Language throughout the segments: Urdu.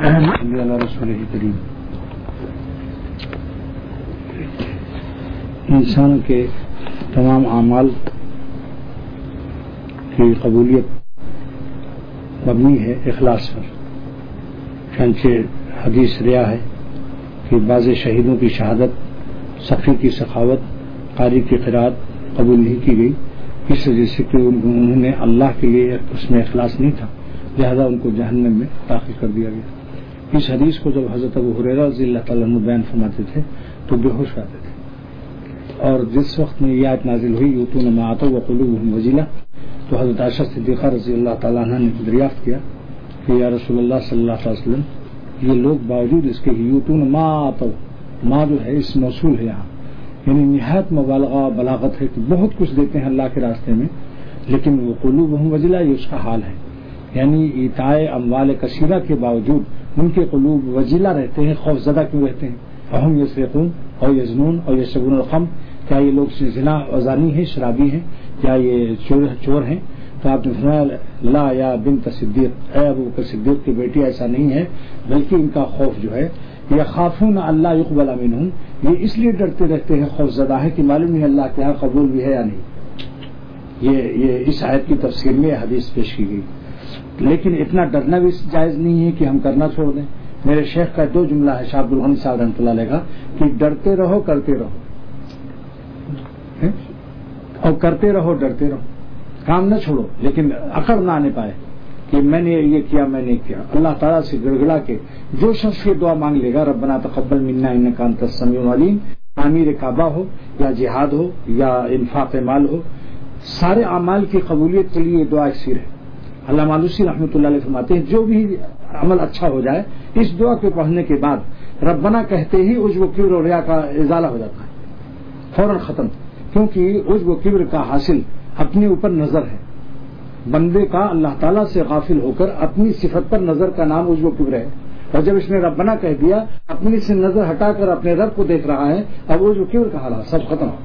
اللہ رسول کریم. انسان کے تمام اعمال کی قبولیت مبنی ہے اخلاص پر. چنانچہ حدیث ریا ہے کہ بعض شہیدوں کی شہادت، سخی کی سخاوت، قاری کی قرات قبول نہیں کی گئی، اس وجہ سے کہ انہوں نے اللہ کے لیے اس میں اخلاص نہیں تھا، لہذا ان کو جہنم میں داخل کر دیا گیا. اس حدیث کو جب حضرت ابو ہریرہ رضی اللہ تعالیٰ عنہ بیان فرماتے تھے تو بے ہوش آتے تھے، اور جس وقت میں یہ آیت نازل ہوئی یؤتون ما آتوا وقلوبهم وجلہ، تو حضرت عائشہ صدیقہ رضی اللہ تعالیٰ عنہ نے دریافت کیا کہ یا رسول اللہ صلی اللہ علیہ وسلم، یہ لوگ باوجود اس کے یؤتون ما آتوا، ما جو ہے اس موصول ہے یہاں، یعنی نہایت مبالغہ بلاغت ہے کہ بہت کچھ دیتے ہیں اللہ کے راستے میں، لیکن وہ قلوبهم وجلہ یہ اس کا حال ہے، یعنی ایتاء اموال کثیرہ کے باوجود ان کے قلوب وجلہ رہتے ہیں، خوف زدہ کیوں رہتے ہیں. فہم یسرقون اور یزنون اور یشربون الخمر، کیا یہ لوگ زنا وزانی ہیں، شرابی ہیں، کیا یہ چور ہیں؟ تو آپ نے فرمایا لا یا بنت صدیق، اے ابو بکر صدیق کی بیٹی ایسا نہیں ہے، بلکہ ان کا خوف جو ہے یخافون اللہ یقبل منہم، یہ اس لیے ڈرتے رہتے ہیں، خوف زدہ ہے کہ معلوم نہیں اللہ کے یہاں قبول بھی ہے یا نہیں. یہ اس آیت کی تفسیر میں حدیث پیش کی گئی. لیکن اتنا ڈرنا بھی جائز نہیں ہے کہ ہم کرنا چھوڑ دیں. میرے شیخ کا دو جملہ ہے شاہ عبد الغنی صاحب رحمۃ اللہ علیہ کا کہ ڈرتے رہو کرتے رہو، اور کرتے رہو ڈرتے رہو، کام نہ چھوڑو لیکن اکڑ نہ آنے پائے کہ میں نے یہ کیا میں نے کیا. اللہ تعالیٰ سے گڑ گڑا کے جو شخص یہ دعا مانگ لے گا ربنا تقبل منا انک انت السمیع العلیم، تعمیر کعبہ ہو یا جہاد ہو یا انفاق مال ہو، سارے اعمال کی قبولیت کے لیے یہ دعا اکثر ہے. علامہ آلوسی رحمۃ اللہ علیہ فرماتے ہیں جو بھی عمل اچھا ہو جائے اس دعا کے پڑھنے کے بعد ربنا کہتے ہی عجب و کبر اور ریا کا ازالہ ہو جاتا ہے، فوراً ختم. کیونکہ عجب و کبر کا حاصل اپنے اوپر نظر ہے. بندے کا اللہ تعالیٰ سے غافل ہو کر اپنی صفت پر نظر کا نام عجب و کبر ہے، اور جب اس نے ربنا کہہ دیا اپنی سے نظر ہٹا کر اپنے رب کو دیکھ رہا ہے، اب عجب و کبر کا حال سب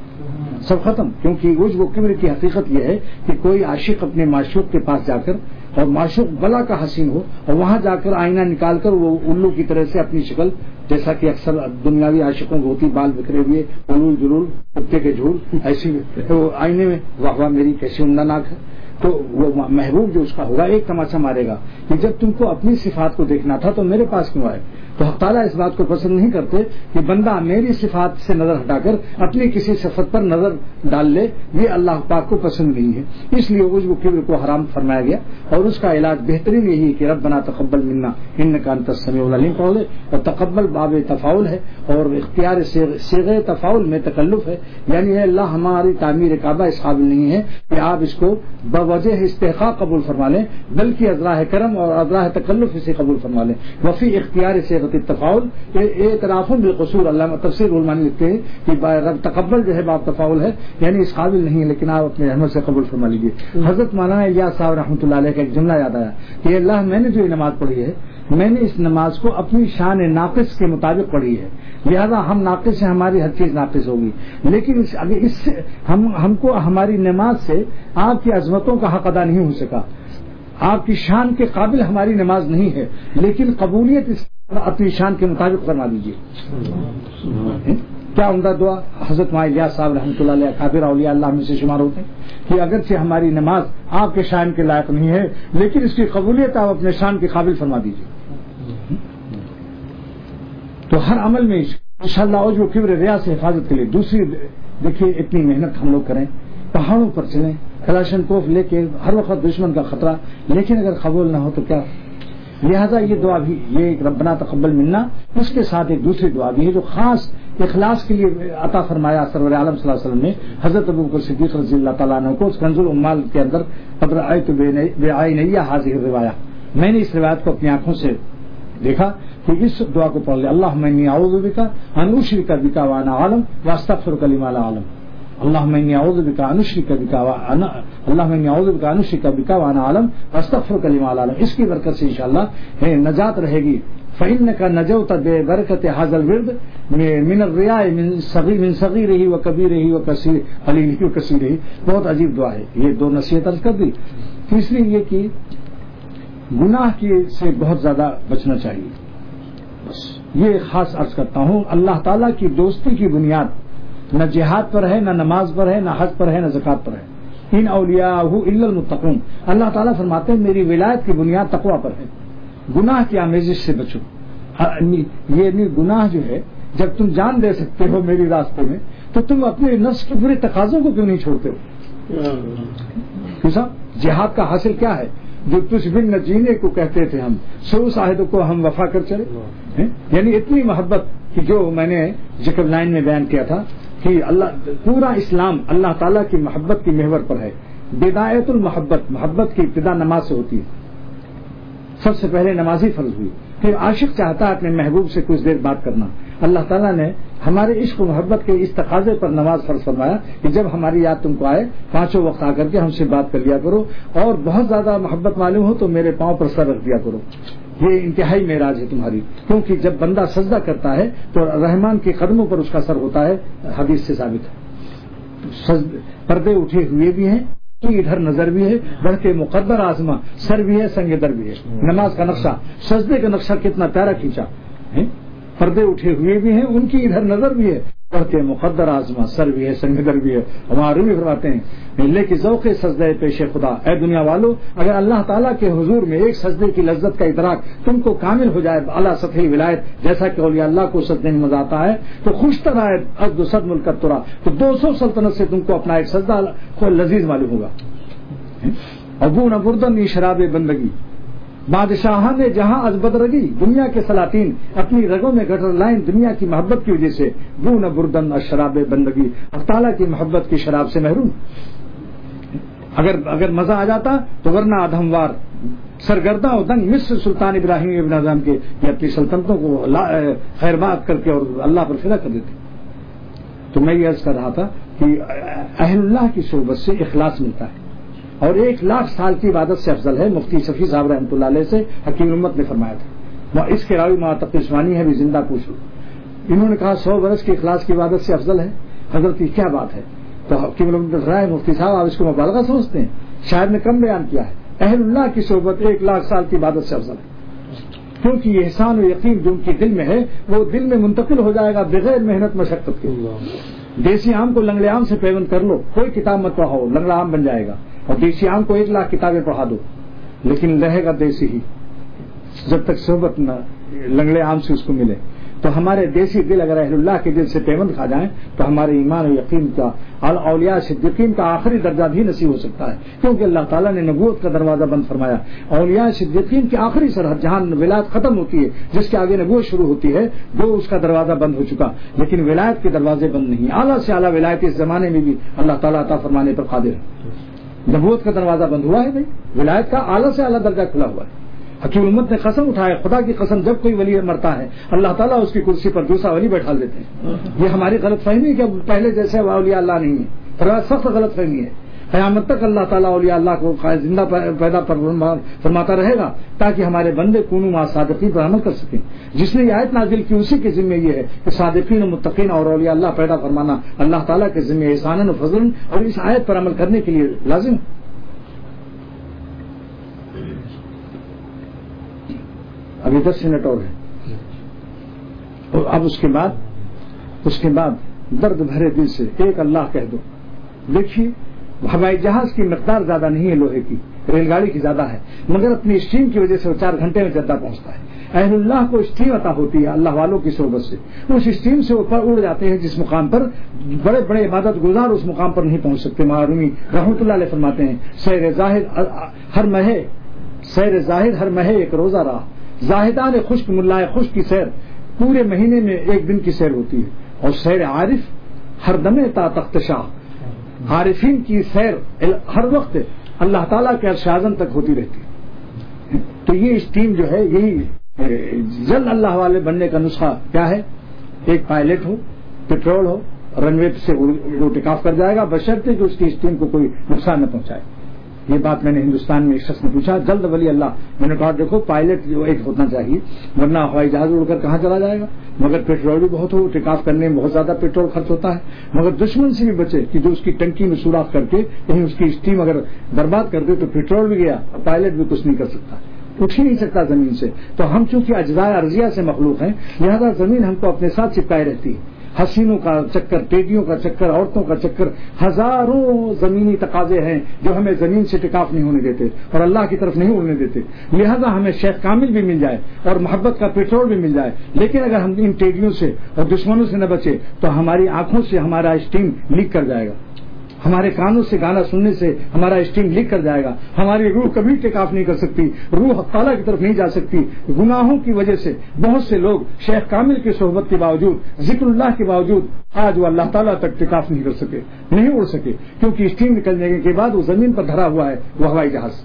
ختم. کیونکہ عجب و کبر کی حقیقت یہ ہے کہ کوئی عاشق اپنے معشوق کے پاس جا کر، اور معشوق بلا کا حسین ہو، اور وہاں جا کر آئینہ نکال کر وہ الو کی طرح سے اپنی شکل، جیسا کہ اکثر دنیاوی عاشقوں کو ہوتی، بال بکھرے ہوئے، علول جلول، کتے کے جھول، ایسی آئینے میں واہ واہ میری کیسی عمدہ ناک ہے. تو وہ محبوب جو اس کا ہوگا ایک تماچا مارے گا کہ جب تم کو اپنی صفات کو دیکھنا تھا تو میرے پاس کیوں آئے. تو حق تعالیٰ اس بات کو پسند نہیں کرتے کہ بندہ میری صفات سے نظر ہٹا کر اپنی کسی صفت پر نظر ڈال لے، یہ اللہ پاک کو پسند نہیں ہے. اس لیے عجب و کبر کو حرام فرمایا گیا، اور اس کا علاج بہترین یہی کہ ربنا تقبل منا انک انت السمیع العلیم پڑھ لے. اور تقبل باب تفاعل ہے، اور اختیار صیغہ تفاعل میں تکلف ہے، یعنی اللہ ہماری تعمیر کعبہ اس قابل نہیں ہے کہ آپ اس کو بوجہ استحقاق قبول فرما لیں، بلکہ ازراہ کرم اور ازراہ تکلف اسے قبول فرما لیں. وفی اختیار صیغہ التفاعل اعتراف بالقصور، علامہ تفسیر علمانی لکھتے ہیں کہ رب تقبل جو ہے باب تفاعل ہے، یعنی اس قابل نہیں ہے، لیکن آپ اپنے رحمت سے قبول فرما لیجیے. حضرت مولانا الیاس صاحب رحمۃ اللہ علیہ کا ایک جملہ یاد آیا کہ اللہ میں نے جو یہ نماز پڑھی ہے میں نے اس نماز کو اپنی شان ناقص کے مطابق پڑھی ہے، لہذا ہم ناقص ہیں، ہماری ہر چیز ناقص ہوگی، لیکن اس سے ہم کو ہماری نماز سے آپ کی عظمتوں کا حق ادا نہیں ہو سکا، آپ کی شان کے قابل ہماری نماز نہیں ہے، لیکن قبولیت اپنی شان کے مطابق فرما دیجیے. کیا عمدہ دعا. حضرت الیاس صاحب رحمۃ اللہ علیہ کابر اولیاء اللہ میں سے شمار ہوتے ہیں کہ اگرچہ ہماری نماز آپ کے شان کے لائق نہیں ہے، لیکن اس کی قبولیت آپ اپنے شان کے قابل فرما دیجیے. تو ہر عمل میں انشاءاللہ عجب و کبر ریا سے حفاظت کے لیے دوسری دیکھیے اتنی محنت ہم لوگ کریں، پہاڑوں پر چلیں، کلاشن کوف لے کے ہر وقت دشمن کا خطرہ، لیکن اگر قبول نہ ہو تو کیا. لہذا یہ دعا بھی، یہ ربنا تقبل منا، اس کے ساتھ ایک دوسری دعا بھی ہے جو خاص اخلاص کے لیے عطا فرمایا سرور عالم صلی اللہ علیہ وسلم نے حضرت ابو بکر صدیق رضی اللہ تعالیٰ عنہ کو. اس کنز العمال کے اندر قد رأیت بعینی ھذہ الروایہ، میں نے اس روایت کو اپنی آنکھوں سے دیکھا کہ اس دعا کو پڑھ لے، اللہم انی اعوذ بک ان اشرک بک وانا اعلم واستغفرک لما لا اعلم. اللہم انی اعوذ بک ان اشرک بک وانا اعلم واستغفرک لما لا اعلم. اس کی برکت سے انشاءاللہ نجات رہے گی. فإنک نجوت ببرکت ھذا الورد من الرياء من صغیرہ وکبیرہ وقلیلہ وکثیرہ. بہت عجیب دعا ہے. یہ دو نصیحت عرض کر دی. تیسری یہ کہ گناہ سے بہت زیادہ بچنا چاہیے. بس یہ خاص عرض کرتا ہوں، اللہ تعالیٰ کی دوستی کی بنیاد نہ جہاد پر ہے، نہ نماز پر ہے، نہ حج پر ہے، نہ زکات پر ہے۔ ان اولیاءہ الا المتقون، اللہ تعالیٰ فرماتے ہیں میری ولایت کی بنیاد تقویٰ پر ہے، گناہ کی آمیزش سے بچو۔ یہ گناہ جو ہے، جب تم جان دے سکتے ہو میری راستے میں تو تم اپنے نفس کے برے تقاضوں کو کیوں نہیں چھوڑتے ہو؟ صاحب جہاد کا حاصل کیا ہے؟ جو تجھ بن نہ جینے کو کہتے تھے ہم، سو عہد کو ہم وفا کر چلے، یعنی اتنی محبت کہ جو میں نے ذکر لائن میں بیان کیا تھا کہ اللہ پورا اسلام اللہ تعالیٰ کی محبت کی محور پر ہے۔ بدایت المحبت، محبت کی ابتدا نماز سے ہوتی ہے، سب سے پہلے نمازی فرض ہوئی، پھر عاشق چاہتا ہے اپنے محبوب سے کچھ دیر بات کرنا۔ اللہ تعالیٰ نے ہمارے عشق و محبت کے اس تقاضے پر نماز فرض فرمایا کہ جب ہماری یاد تم کو آئے پانچوں وقت آ کر کے ہم سے بات کر لیا کرو، اور بہت زیادہ محبت معلوم ہو تو میرے پاؤں پر سر رکھ دیا کرو۔ یہ انتہائی معراج ہے تمہاری، کیونکہ جب بندہ سجدہ کرتا ہے تو رحمان کے قدموں پر اس کا سر ہوتا ہے، حدیث سے ثابت ہے۔ پردے اٹھے ہوئے بھی ہیں، ادھر نظر بھی ہے، بڑھ کے مقدر آزما، سر بھی ہے، سنگ در بھی ہے۔ نماز کا نقشہ، سجدے کا نقشہ کتنا پیارا کھینچا، پردے اٹھے ہوئے بھی ہیں، ان کی ادھر نظر بھی ہے، بڑھ کے مقدر آزما، سر بھی ہے، سنگ در بھی ہے۔ ہمارے بھی فرماتے ہیں لیکن ذوق سجدہ پیش خدا، اے دنیا والو اگر اللہ تعالیٰ کے حضور میں ایک سجدے کی لذت کا ادراک تم کو کامل ہو جائے اعلیٰ سطحی ولایت جیسا کہ اولیاء اللہ کو سجدے میں مزہ آتا ہے، تو خوش طرح عبد صد ملک ترا، تو 200 سلطنت سے تم کو اپنا ایک سجدہ کو لذیذ معلوم ہوگا۔ ابو نہ بردن شراب بندگی، بادشاہ نے جہاں از بدرگی، دنیا کے سلاطین اپنی رگوں میں گٹر لائن دنیا کی محبت کی وجہ سے، بو نہ بردن شراب بندگی، اور تعالیٰ کی محبت کی شراب سے محروم۔ اگر مزہ آ جاتا تو ورنہ ادھموار سرگرداں و دنگ مصر سلطان ابراہیم ابن اعظم کے یہ اپنی سلطنتوں کو خیر بات کر کے اور اللہ پر فدا کر دیتے۔ تو میں یہ عرض کر رہا تھا کہ اہل اللہ کی صحبت سے اخلاص ملتا ہے، اور 1,00,000 سال کی عبادت سے افضل ہے۔ مفتی شفیع صاحب رحمۃ اللہ علیہ سے حکیم امت نے فرمایا تھا، اس کے راوی معتق عثمانی ہے بھی زندہ پوچھو، انہوں نے کہا 100 برس کے اخلاص کی عبادت سے افضل ہے۔ حضرت کی کیا بات ہے؟ تو حکیم امت نے فرمایا مفتی صاحب آپ اس کو مبالغہ سمجھتے ہیں، شاید نے کم بیان کیا ہے۔ اہل اللہ کی صحبت 1,00,000 سال کی عبادت سے افضل ہے، کیونکہ یہ احسان و یقین جو ان کے دل میں ہے وہ دل میں منتقل ہو جائے گا بغیر محنت مشقت کے۔ دیسی آم کو لنگڑے آم سے پیوند کر لو، کوئی کتاب مت پڑھاؤ، لنگڑا آم بن جائے گا، اور دیسی آم کو 1,00,000 کتابیں پڑھا دو لیکن رہے گا دیسی ہی جب تک صحبت نہ لنگڑے آم سے اس کو ملے۔ تو ہمارے دیسی دل اگر اہل اللہ کے دل سے پیوند کھا جائیں تو ہمارے ایمان و یقین کا اور اولیاء صدیقین کا آخری درجہ بھی نصیب ہو سکتا ہے، کیونکہ اللہ تعالیٰ نے نبوت کا دروازہ بند فرمایا۔ اولیاء صدیقین کی آخری سرحد جہاں ولایت ختم ہوتی ہے، جس کے آگے نبوت شروع ہوتی ہے، وہ اس کا دروازہ بند ہو چکا، لیکن ولایت کے دروازے بند نہیں۔ اعلیٰ سے اعلیٰ ولایت اس زمانے میں بھی اللہ تعالیٰ عطا فرمانے پر قادر ہے۔ نبوت کا دروازہ بند ہوا ہے بھائی، ولایت کا اعلیٰ سے اعلیٰ درجہ کھلا ہوا ہے۔ حکیم امت نے قسم اٹھایا، خدا کی قسم جب کوئی ولی مرتا ہے اللہ تعالیٰ اس کی کرسی پر دوسرا ولی بیٹھا دیتے ہیں۔ یہ ہماری غلط فہمی ہے کہ پہلے جیسے اولیاء اللہ نہیں ہے، سخت غلط فہمی ہے۔ قیامت تک اللہ تعالیٰ اولیاء اللہ کو زندہ پیدا فرماتا رہے گا تاکہ ہمارے بندے کونوا مع صادقین پر عمل کر سکیں۔ جس نے یہ آیت نازل کی اسی کے ذمہ یہ ہے کہ صادقین و متقین اور اولیاء اللہ پیدا فرمانا اللہ تعالیٰ کے ذمہ احسان و فضل، اور اس آیت پر عمل کرنے کے لیے لازم۔ ابھی 10 منٹ اور ہے، اور اب اس کے بعد درد بھرے دل سے ایک اللہ کہہ دو۔ دیکھیے ہوائی جہاز کی مقدار زیادہ نہیں ہے، لوہے کی، ریل گاڑی کی زیادہ ہے، مگر اپنی اسٹیم کی وجہ سے وہ 4 گھنٹے میں جدہ پہنچتا ہے۔ اہل اللہ کو اسٹیم عطا ہوتی ہے اللہ والوں کی صحبت سے، اس اسٹیم سے اوپر اڑ جاتے ہیں جس مقام پر بڑے بڑے عبادت گزار اس مقام پر نہیں پہنچ سکتے۔ معرومی رحمۃ اللہ علیہ فرماتے ہیں سیر ظاہر ہر مہے ایک روزہ رہا، زاہدان خشک ملائے خشک کی سیر پورے مہینے میں 1 دن کی سیر ہوتی ہے، اور سیر عارف ہر دمے تا تخت شاہ، عارفین کی سیر ہر وقت اللہ تعالیٰ کے عرش اعظم تک ہوتی رہتی ہے۔ تو یہ اسٹیم جو ہے یہی جلد اللہ والے بننے کا نسخہ کیا ہے؟ ایک پائلٹ ہو، پیٹرول ہو، رن وے سے وہ ٹیک آف کر جائے گا بشرطے کہ اس کی اسٹیم کو کوئی نقصان نہ پہنچائے۔ یہ بات میں نے ہندوستان میں ایک شخص نے پوچھا، جلد ولی اللہ، میں نے کہا دیکھو پائلٹ جو ایک ہونا چاہیے، ورنہ ہوائی جہاز اڑ کر کہاں چلا جائے گا، مگر پیٹرول بھی بہت ہو، ٹیک آف کرنے میں بہت زیادہ پیٹرول خرچ ہوتا ہے، مگر دشمن سے بھی بچے کہ جو اس کی ٹنکی میں سوراخ کر کے کہیں اس کی اسٹیم اگر برباد کر دے تو پیٹرول بھی گیا، پائلٹ بھی کچھ نہیں کر سکتا۔ اٹھ ہی نہیں سکتا زمین سے. تو ہم چونکہ اجزاء ارضیہ سے مخلوق ہیں لہذا زمین ہم کو اپنے ساتھ چپکائے رہتی ہے. حسینوں کا چکر، ٹیڈیوں کا چکر، عورتوں کا چکر، ہزاروں زمینی تقاضے ہیں جو ہمیں زمین سے ٹکاف نہیں ہونے دیتے اور اللہ کی طرف نہیں اڑنے دیتے. لہذا ہمیں شیخ کامل بھی مل جائے اور محبت کا پیٹرول بھی مل جائے، لیکن اگر ہم ان ٹیڈیوں سے اور دشمنوں سے نہ بچے تو ہماری آنکھوں سے ہمارا اسٹیم لیک کر جائے گا، ہمارے کانوں سے گانا سننے سے ہمارا اسٹیم لیک کر جائے گا، ہماری روح کبھی ٹیک آف نہیں کر سکتی، روح تعالیٰ کی طرف نہیں جا سکتی. گناہوں کی وجہ سے بہت سے لوگ شیخ کامل کی صحبت کے باوجود، ذکر اللہ کے باوجود آج وہ اللہ تعالیٰ تک ٹیک آف نہیں کر سکے، نہیں اڑ سکے، کیونکہ اسٹیم نکلنے کے بعد وہ زمین پر دھرا ہوا ہے وہ ہوائی جہاز.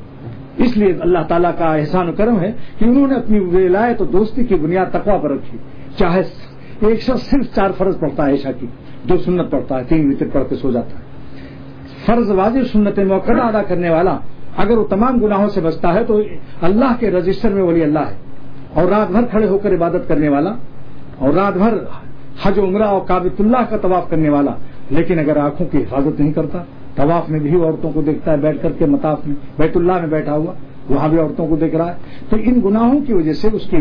اس لیے اللہ تعالیٰ کا احسان و کرم ہے کہ انہوں نے اپنی ولایت و دوستی کی بنیاد تقویٰ پر رکھی. چاہے ایک شخص صرف 4 فرض پڑھتا ہے عشاء کی، 2 سنت پڑھتا ہے، 3 وتر پڑھ کے سو جاتا ہے. فرض واجب سنت موقع ادا کرنے والا اگر وہ تمام گناہوں سے بچتا ہے تو اللہ کے رجسٹر میں ولی اللہ ہے. اور رات بھر کھڑے ہو کر عبادت کرنے والا اور رات بھر حج عمرہ اور کعبۃ اللہ کا طواف کرنے والا، لیکن اگر آنکھوں کی حفاظت نہیں کرتا، طواف میں بھی عورتوں کو دیکھتا ہے بیٹھ کر کے، مطاف میں بیت اللہ میں بیٹھا ہوا وہاں بھی عورتوں کو دیکھ رہا ہے، تو ان گناہوں کی وجہ سے اس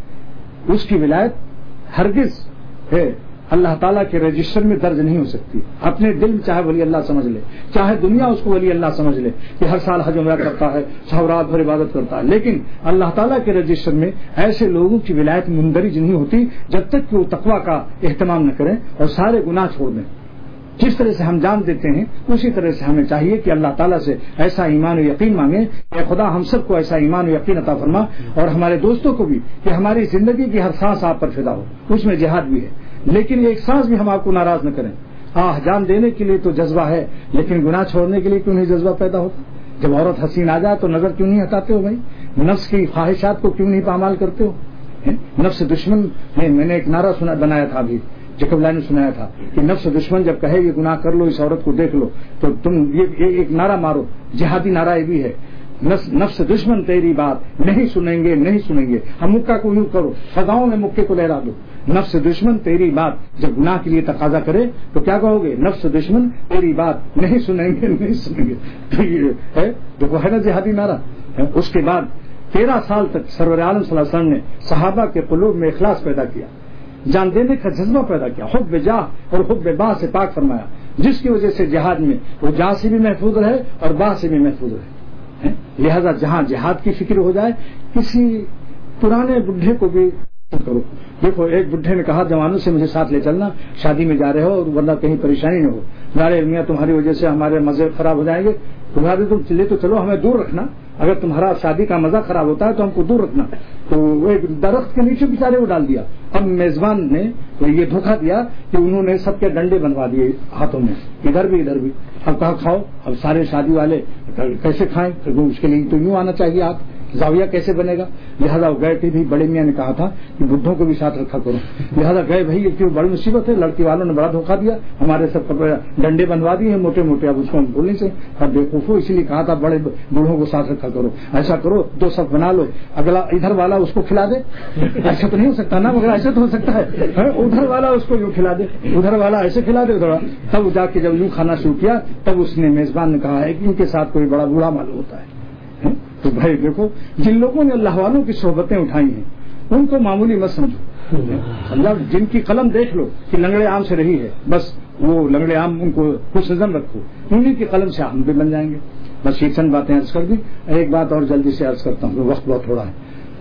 کی ولایت ہرگز ہے اللہ تعالیٰ کے رجسٹر میں درج نہیں ہو سکتی. اپنے دل میں چاہے ولی اللہ سمجھ لے، چاہے دنیا اس کو ولی اللہ سمجھ لے کہ ہر سال حج عمرہ کرتا ہے، سب رات بھر عبادت کرتا ہے، لیکن اللہ تعالیٰ کے رجسٹر میں ایسے لوگوں کی ولایت مندرج نہیں ہوتی جب تک کہ وہ تقویٰ کا اہتمام نہ کریں اور سارے گناہ چھوڑ دیں. جس طرح سے ہم جان دیتے ہیں اسی طرح سے ہمیں چاہیے کہ اللہ تعالیٰ سے ایسا ایمان و یقین مانگیں کہ خدا ہم سب کو ایسا ایمان و یقین عطا فرما، اور ہمارے دوستوں کو بھی کہ ہماری زندگی کی ہر سانس آپ پر فدا ہو. اس میں جہاد بھی ہے، لیکن ایک سانس بھی ہم آپ کو ناراض نہ کریں. جان دینے کے لیے تو جذبہ ہے، لیکن گناہ چھوڑنے کے لیے کیوں نہیں جذبہ پیدا ہوتا؟ جب عورت حسین آ جائے تو نظر کیوں نہیں ہٹاتے ہو بھائی؟ نفس کی خواہشات کو کیوں نہیں پامال کرتے ہو؟ نفس دشمن میں نے ایک نعرہ بنایا تھا، ابھی جیکب لائن نے سنایا تھا کہ نفس دشمن جب کہے یہ گناہ کر لو، اس عورت کو دیکھ لو، تو تم یہ ایک نعرہ مارو، جہادی نعرہ یہ بھی ہے، نفس دشمن تیری بات نہیں سنیں گے، نہیں سنیں گے. ہم مکہ کو یوں کرو، فضاؤں میں مکے کو لہرا دو، نفس دشمن تیری بات جب گناہ کے لیے تقاضا کرے تو کیا کہو گے؟ نفس دشمن تیری بات نہیں سنیں گے، نہیں سنیں گے. تو یہ ہے جو ہے نا جہادی نعرہ. اس کے بعد 13 سال تک سرور عالم صلی اللہ علیہ وسلم نے صحابہ کے قلوب میں اخلاص پیدا کیا، جان دینے کا جذبہ پیدا کیا، حب جاہ اور حب باہ سے پاک فرمایا، جس کی وجہ سے جہاد میں وہ جاہ سے بھی محفوظ رہے اور باہ سے بھی محفوظ رہے. لہذا جہاں جہاد کی فکر ہو جائے، کسی پرانے بڈھے کو بھی کرو. دیکھو ایک بڈھے نے کہا جوانوں سے مجھے ساتھ لے چلنا، شادی میں جا رہے ہو ورنہ کہیں پریشانی نہ ہو، نارے میاں تمہاری وجہ سے ہمارے مزے خراب ہو جائیں گے، تمہارے تم چلے تو چلو، ہمیں دور رکھنا، اگر تمہارا شادی کا مزہ خراب ہوتا ہے تو ہم کو دور رکھنا. تو وہ ایک درخت کے نیچے بیچارے کو ڈال دیا. اب میزبان نے یہ دھوکہ دیا کہ انہوں نے سب کے ڈنڈے بنوا دیے ہاتھوں میں، ادھر بھی ادھر بھی. اب کہا کھاؤ. اب سارے شادی والے کیسے کھائیں؟ اس کے لیے تو یوں آنا چاہیے، آپ زاویہ کیسے بنے گا؟ لہذا وہ گئے تھے بھی، بڑے میاں نے کہا تھا کہ بڈھوں کو بھی ساتھ رکھا کرو. لہذا گئے بھائی، یہ بڑی مصیبت ہے، لڑکی والوں نے بڑا دھوکہ دیا، ہمارے سب ڈنڈے بنوا دیے موٹے موٹے. اب اس کو ہم بولنے سے اب بیوقوفو، اسی لیے کہا تھا بڑے بوڑھوں کو ساتھ رکھا کرو. ایسا کرو 2 صف بنا لو، اگلا ادھر والا اس کو کھلا دے. ایسا تو نہیں ہو سکتا نا، مگر ایسا تو ہو سکتا ہے، ادھر والا اس کو یوں کھلا دے، ادھر والا ایسے کھلا دے ادھر. تب جا کے جب یوں کھانا شروع کیا تب اس نے میزبان نے کہا ہے کہ ان کے ساتھ کوئی بڑا بوڑھا معلوم ہوتا ہے. تو بھائی دیکھو، جن لوگوں نے اللہ والوں کی صحبتیں اٹھائی ہیں ان کو معمولی مت سمجھو. سمجھا؟ جن کی قلم دیکھ لو کہ لنگڑے عام سے رہی ہے، بس وہ لنگڑے عام ان کو خوش نظم رکھو، انہیں کی قلم سے ہم بھی بن جائیں گے. بس یہ چند باتیں عرض کر دی. ایک بات اور جلدی سے عرض کرتا ہوں، وقت بہت تھوڑا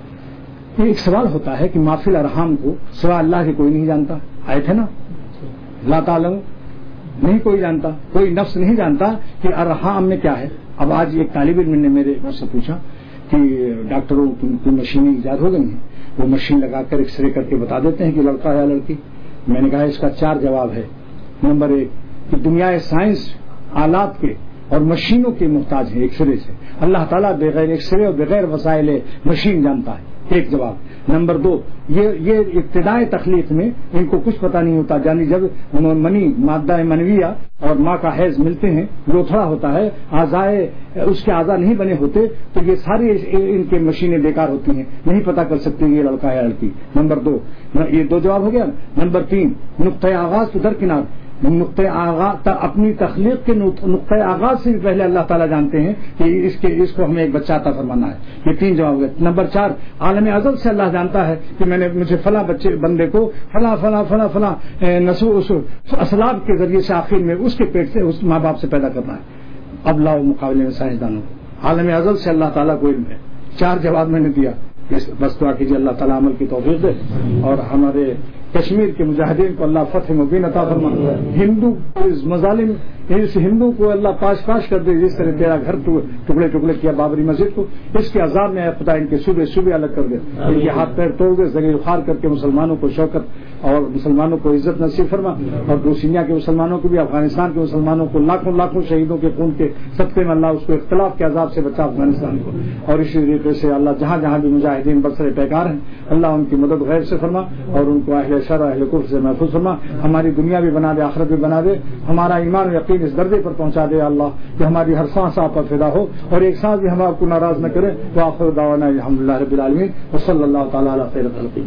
ہے. ایک سوال ہوتا ہے کہ مافل ارحام کو سوا اللہ کے کوئی نہیں جانتا. آئے تھے نا، لا تعلم، نہیں کوئی جانتا، کوئی نفس نہیں جانتا کہ ارحام میں کیا ہے. اب آج ایک طالب علم نے میرے سے پوچھا کہ ڈاکٹروں کی مشینیں ایجاد ہو گئی ہیں، وہ مشین لگا کر ایکس رے کر کے بتا دیتے ہیں کہ لڑکا یا لڑکی. میں نے کہا اس کا 4 جواب ہے. نمبر 1 کہ دنیا سائنس آلات کے اور مشینوں کے محتاج ہے ایکس رے سے. اللہ تعالیٰ بغیر ایکس رے اور بغیر وسائل مشین جانتا ہے. ایک جواب. نمبر 2 یہ ابتدائی تخلیق میں ان کو کچھ پتہ نہیں ہوتا، یعنی جب منی مادہ منویہ اور ماں کا حیض ملتے ہیں، لوتھڑا ہوتا ہے، اس کے اعضاء نہیں بنے ہوتے، تو یہ ساری ان کے مشینیں بیکار ہوتی ہیں، نہیں پتہ کر سکتے یہ لڑکا ہے یا لڑکی. نمبر 2 یہ 2 جواب ہو گیا. نمبر 3 نقطۂ آغاز تو درکنار، نقطۂ آغاز اپنی تخلیق کے نقطۂ آغاز سے بھی پہلے اللہ تعالیٰ جانتے ہیں کہ اس کو ہمیں ایک بچہ عطا فرمانا ہے. یہ 3 جواب ہوئے. نمبر 4 عالم ازل سے اللہ جانتا ہے کہ مجھے فلاں بندے کو فلاں فلاں فلاں فلاں اسباب کے ذریعے سے آخر میں اس کے پیٹ سے اس ماں باپ سے پیدا کرنا ہے. اب لاؤ مقابلے میں سائنسدانوں کو عالم ازل سے اللہ تعالیٰ کو علم ہے. 4 جواب میں نے دیا. بس دعا کیجیے اللہ تعالیٰ عمل کی توفیق دے اور ہمارے کشمیر کے مجاہدین کو اللہ فتح مبین عطا فرما. ہندو مظالم اس ہندو کو اللہ پاش کر دے جس طرح تیرا گھر ٹکڑے ٹکڑے کیا بابری مسجد کو. اس کے عذاب میں خدا ان کے صوبے الگ کر دے, ان کے ہاتھ پیر توڑ دے, ذلیل خوار کر کے مسلمانوں کو شوکت اور مسلمانوں کو عزت نصیب فرما. اور دوسریا کے مسلمانوں کو بھی, افغانستان کے مسلمانوں کو لاکھوں شہیدوں کے خون کے صدقے میں اللہ اس کو اختلاف کے عذاب سے بچا افغانستان کو. اور اسی طریقے سے اللہ جہاں بھی مجاہدین برسر پیکار ہیں اللہ ان کی مدد غیب سے فرما اور ان کو اہل شر اہل کفر سے محفوظ فرما. ہماری دنیا بھی بنا دے, آخرت بھی بنا دے. ہمارا ایمان و یقین اس درجے پر پہنچا دے اللہ کہ ہماری ہر سانس آپ پر فدا ہو اور ایک سانس بھی ہم آپ کو ناراض نہ کرے. وآخر دعوانا الحمدللہ رب العالمین وصلی اللہ تعالی علی خیر خلقہ.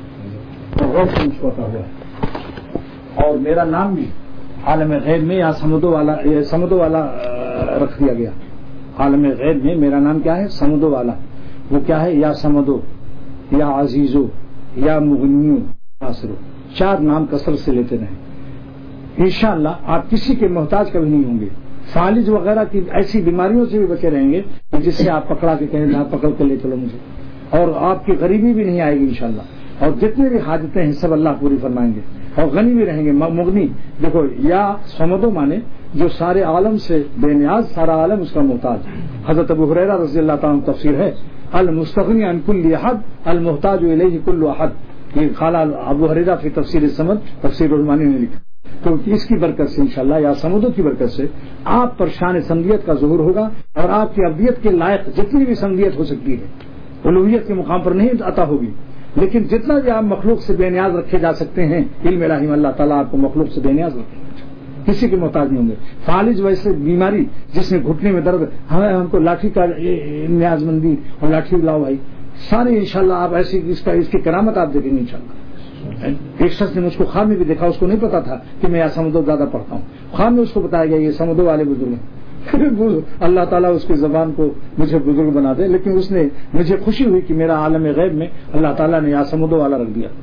اور میرا نام بھی عالم غیب میں یا سمدو والا رکھ دیا گیا. عالم غیب میں میرا نام کیا ہے؟ سمدو والا. وہ کیا ہے؟ یا سمدو, یا عزیزو, یا مغنیو, ناصرو. 4 نام کثرت سے لیتے رہیں. انشاءاللہ آپ کسی کے محتاج کبھی نہیں ہوں گے. فالج وغیرہ کی ایسی بیماریوں سے بھی بچے رہیں گے جس سے آپ پکڑا کے کہیں جہاں پکڑ کے لے چلو مجھے, اور آپ کی غریبی بھی نہیں آئے گی انشاءاللہ. اور جتنے بھی حاجتیں ہیں سب اللہ پوری فرمائیں گے اور غنی بھی رہیں گے. مغنی دیکھو, یا سمدو مانے جو سارے عالم سے بے نیاز, سارا عالم اس کا محتاج. حضرت ابو ہریرہ رضی اللہ تعالیٰ عنہ تفسیر ہے المستغنی عن کل احد المحتاج الیہ کل احد. یہ قال ابو ہریرہ فی تفسیر الصمد, تفسیر الرحمانی نے لکھا. تو اس کی برکت سے انشاءاللہ یا سمدوں کی برکت سے آپ پر شان سمدیت کا ظہور ہوگا اور آپ کی ابدیت کے لائق جتنی بھی سمدیت ہو سکتی ہے الوہیت کے مقام پر نہیں عطا ہوگی, لیکن جتنا بھی آپ مخلوق سے بے نیاز رکھے جا سکتے ہیں علم الہی میں اللہ تعالیٰ آپ کو مخلوق سے بے نیاز رکھے, کسی کے محتاج نہیں ہوں گے. فالج ویسے بیماری جس میں گھٹنے میں درد, ہم کو لاٹھی کا نیاز مندی اور لاٹھی لاؤ بھائی, سارے انشاءاللہ آپ ایسی اس کی کرامت آپ دیکھیں گے انشاءاللہ. ایک شخص نے مجھ کو خواب میں بھی دیکھا, اس کو نہیں پتا تھا کہ میں یا سمدو زیادہ پڑھتا ہوں. خواب میں اس کو بتایا گیا یہ سمدو والے بزرگ ہیں. اللہ تعالیٰ اس کی زبان کو مجھے بزرگ بنا دے, لیکن اس نے مجھے خوشی ہوئی کہ میرا عالم غیب میں اللہ تعالیٰ نے یا سمدو والا رکھ دیا.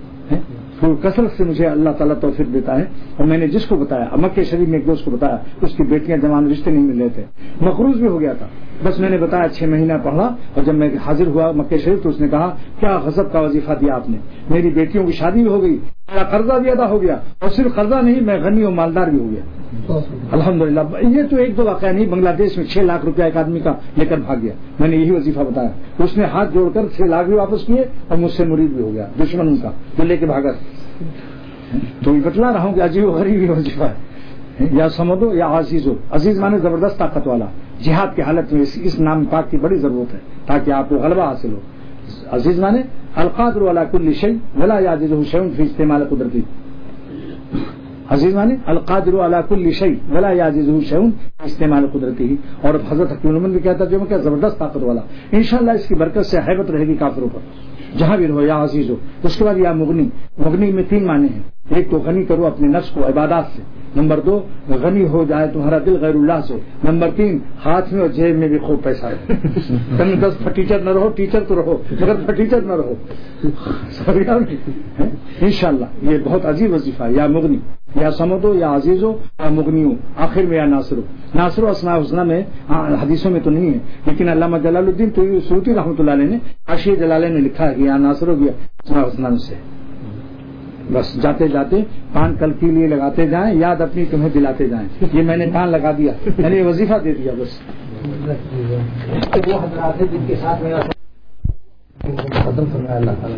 کثرت سے مجھے اللہ تعالیٰ توفیق دیتا ہے. اور میں نے جس کو بتایا, مکہ شریف میں ایک دوست کو بتایا, اس کی بیٹیاں جوان رشتے نہیں مل رہے تھے, مقروض بھی ہو گیا تھا. بس میں نے بتایا 6 مہینہ پڑھا, اور جب میں حاضر ہوا مکہ شریف تو اس نے کہا کیا غضب کا وظیفہ دیا آپ نے, میری بیٹیوں کی شادی بھی ہو گئی, میرا قرضہ بھی ادا ہو گیا, اور صرف قرضہ نہیں میں غنی و مالدار بھی ہو گیا الحمدللہ. یہ تو 1-2 واقعہ نہیں, بنگلہ دیش میں 6 لاکھ روپیہ ایک آدمی کا لے کر بھاگ گیا. میں نے یہی وظیفہ بتایا, اس نے ہاتھ جوڑ کر 6 لاکھ بھی واپس کیے اور مجھ سے مرید بھی ہو گیا, دشمن ان کا جو لے کے بھاگا. تو بتلا رہا ہوں کہ عجیب و غریب وظیفہ ہے. یا سمدو یا عزیز ہو. عزیز مانے زبردست طاقت والا. جہاد کی حالت میں اس نام پاک کی بڑی ضرورت ہے تاکہ آپ کو غلبہ حاصل ہو. عزیز مانے القادر علی کل شیء ولا یعجزہ شیء فی استعمال قدرتی. عزیز مانے القادر علی کل شیء ولا یعجزہ شیء فی استعمال قدرتی. اور حضرت حکیم الامت بھی کہتا جو کہ زبردست طاقت والا. انشاءاللہ اس کی برکت سے ہیبت رہے گی کافروں پر جہاں بھی رہو. یا عزیز ہو. اس کے بعد یا مغنی. مغنی میں 3 معنی ہیں. ایک تو غنی کرو اپنے نفس کو عبادات سے. نمبر 2 غنی ہو جائے تمہارا دل غیر اللہ سے. نمبر 3 ہاتھ میں اور جیب میں بھی خوب پیسہ ہے. تم 10 پھٹیچر نہ رہو, ٹیچر تو رہو مگر پھٹیچر نہ رہو. انشاءاللہ یہ بہت عجیب وظیفہ ہے. یا مغنی, یا سمدو, یا عزیزو, یا مغنیو, آخر میں یا ناصرو. ناصرو اسماء الحسنی میں حدیثوں میں تو نہیں ہے, لیکن علامہ جلال الدین سیوطی رحمۃ اللہ علیہ نے حاشیہ جلالین نے لکھا ہے کہ یا ناصرو بھی اسماء الحسنی سے. بس جاتے جاتے کان کل کے لیے لگاتے جائیں, یاد اپنی تمہیں دلاتے جائیں. یہ میں نے کان لگا دیا, میں نے یہ وظیفہ دے دیا. بس وہ حضرات ہیں جن کے ساتھ میرا ختم فرمایا اللہ تعالیٰ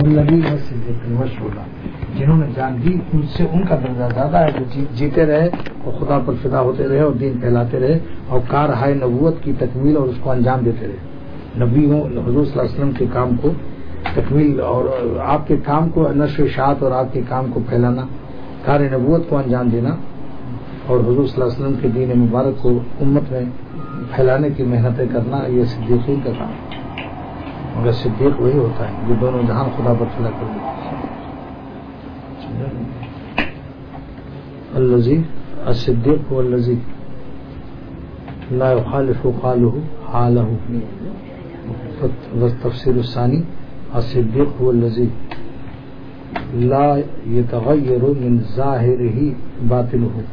نے, جنہوں نے جان دی ان سے ان کا درجہ زیادہ ہے جو جیتے رہے اور خدا پر فدا ہوتے رہے اور دین پھیلاتے رہے اور کارہائے نبوت کی تکمیل اور اس کو انجام دیتے رہے. نبیوں حضور صلی اللہ علیہ وسلم کے کام کو تکمیل اور آپ کے کام کو نشر و اشاعت اور آپ کے کام کو پھیلانا, کار نبوت کو انجام دینا اور حضور صلی اللہ علیہ وسلم کے دین مبارک کو امت میں پھیلانے کی محنتیں کرنا, یہ صدیقین کا کام. مگر صدیق وہی ہوتا ہے جو دونوں جہان خدا پر فدا کر دیتا ہے. الذی الصدیق هو الذی لا يخالف قاله حاله. والتفسیر الثانی الصدیق هو الذی لا يتغیر من ظاہرہ باطنہ.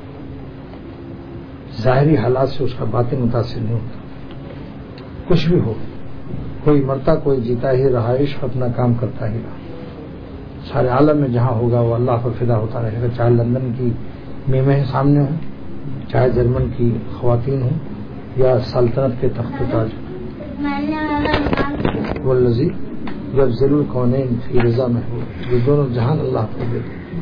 ظاہری حالات سے اس کا باطن متاثر نہیں ہوتا. کچھ بھی ہو، کوئی مرتا کوئی جیتا ہی رہا، عشق اپنا کام کرتا ہی رہا. سارے عالم میں جہاں ہوگا وہ اللہ پر فدا ہوتا رہے گا، چاہے لندن کی میمیں سامنے ہوں، چاہے جرمن کی خواتین ہوں، یا سلطنت کے تخت و تاج. والذی یبذل الکونین فی رضا میں ہو، جو دونوں جہان اللہ کو دے.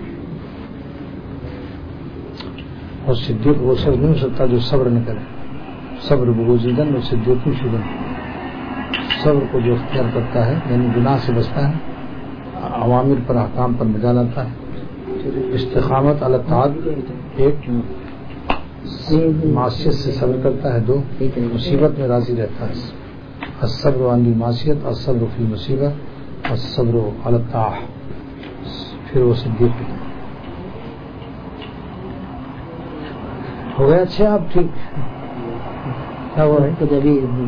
اور صدیق وہ شخص نہیں ہو سکتا جو صبر نہ کرے. صبر بگزیدن اور صدیقی شدن. صبر کو جو اختیار کرتا ہے یعنی گناہ سے بچتا ہے، عوامر پر احکام پر مزہ لاتا ہے. استقامت علی الطاعت، ایک معصیت سے صبر کرتا ہے، دو مصیبت میں راضی رہتا ہے. الصبر عن المعصیت، الصبر فی المصیبت، الصبر علی الطاعہ. پھر وہ صدیق ہو گیا. اچھا آپ ٹھیک کیا ہو رہا ہے؟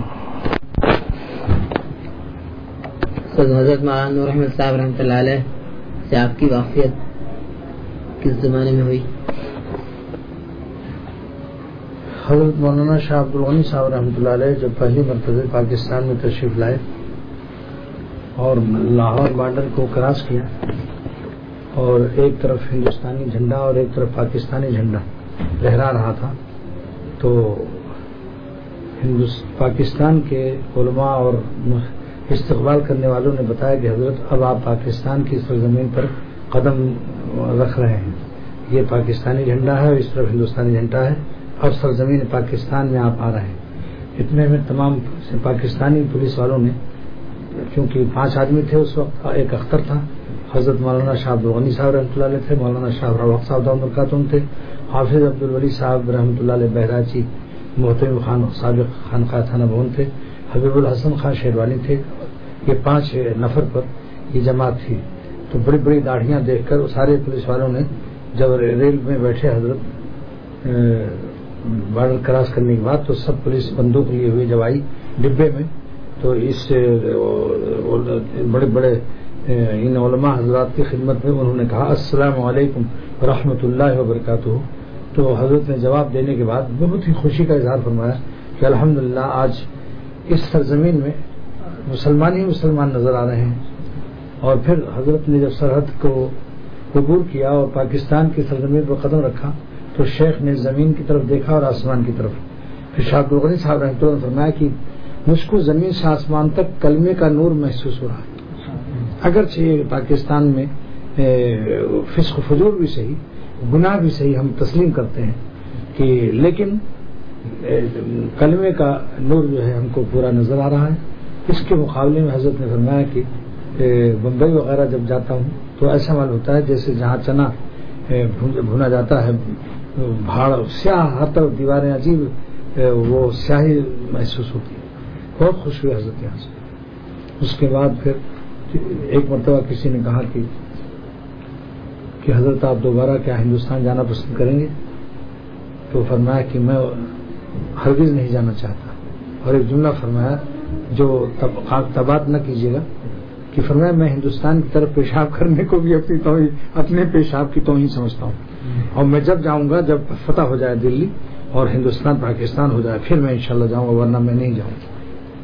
حضرت مولانا نور احمد صاحب رحمۃ اللہ علیہ سے آپ کی واقفیت کس زمانے میں ہوئی؟ حضرت مولانا شاہ عبد الغنی صاحب رحمۃ اللہ علیہ جب پہلی مرتبہ پاکستان میں تشریف لائے اور لاہور بارڈر کو کراس کیا اور ایک طرف ہندوستانی جھنڈا اور ایک طرف پاکستانی جھنڈا لہرا رہا تھا، تو پاکستان کے علماء اور استقبال کرنے والوں نے بتایا کہ حضرت اب آپ پاکستان کی سرزمین پر قدم رکھ رہے ہیں. یہ پاکستانی جھنڈا ہے اور اس طرف ہندوستانی جھنڈا ہے، اب سرزمین پاکستان میں آپ آ رہے ہیں. اتنے میں تمام پاکستانی پولیس والوں نے، کیونکہ 5 آدمی تھے اس وقت، ایک اختر تھا، حضرت مولانا شاہ عبد الغنی صاحب رحمۃ اللہ علیہ تھے، مولانا شاہ روق صاحب دامت برکاتہم تھے، حافظ عبد الولی صاحب رحمۃ اللہ علیہ بہراچی محترم خان سابق خانقاہ تھانہ بھون تھے، حبیب الحسن خان شیروانی تھے. یہ 5 نفر پر یہ جماعت تھی. تو بڑی بڑی داڑھیاں دیکھ کر سارے پولیس والوں نے جب ریل میں بیٹھے حضرت بارڈر کراس کرنے کے بعد، تو سب پولیس بندوق لیے ہوئے جب آئی ڈبے میں، تو اس بڑے بڑے ان علماء حضرات کی خدمت میں انہوں نے کہا السلام علیکم ورحمۃ اللہ وبرکاتہ. تو حضرت نے جواب دینے کے بعد بہت ہی خوشی کا اظہار فرمایا کہ الحمدللہ آج اس سرزمین میں مسلمان ہی مسلمان نظر آ رہے ہیں. اور پھر حضرت نے جب سرحد کو عبور کیا اور پاکستان کی سرزمین پر قدم رکھا تو شیخ نے زمین کی طرف دیکھا اور آسمان کی طرف. پھر شاہ عبد الغنی صاحب رحمۃ اللہ نے فرمایا کہ مجھ کو زمین سے آسمان تک کلمے کا نور محسوس ہو رہا ہے. اگرچہ پاکستان میں فسق و فجور بھی صحیح، گناہ بھی صحیح ہم تسلیم کرتے ہیں کہ، لیکن کلمے کا نور جو ہے ہم کو پورا نظر آ رہا ہے. اس کے مقابلے میں حضرت نے فرمایا کہ بمبئی وغیرہ جب جاتا ہوں تو ایسا معلوم ہوتا ہے جیسے جہاں چنا بھونا جاتا ہے، بھاڑ سیاہ، ہر طرف دیواریں عجیب وہ سیاہی محسوس ہوتی ہے. بہت خوش ہوئے حضرت یہاں سے. اس کے بعد پھر ایک مرتبہ کسی نے کہا کہ حضرت آپ دوبارہ کیا ہندوستان جانا پسند کریں گے؟ تو فرمایا کہ میں ہرگز نہیں جانا چاہتا. اور ایک جملہ فرمایا جو تبات نہ کیجیے گا، کہ فرمایا میں ہندوستان کی طرف پیشاب کرنے کو بھی اپنے پیشاب کی توہین سمجھتا ہوں، اور میں جب جاؤں گا جب فتح ہو جائے دلی اور ہندوستان پاکستان ہو جائے پھر میں انشاءاللہ جاؤں گا، ورنہ میں نہیں جاؤں گا.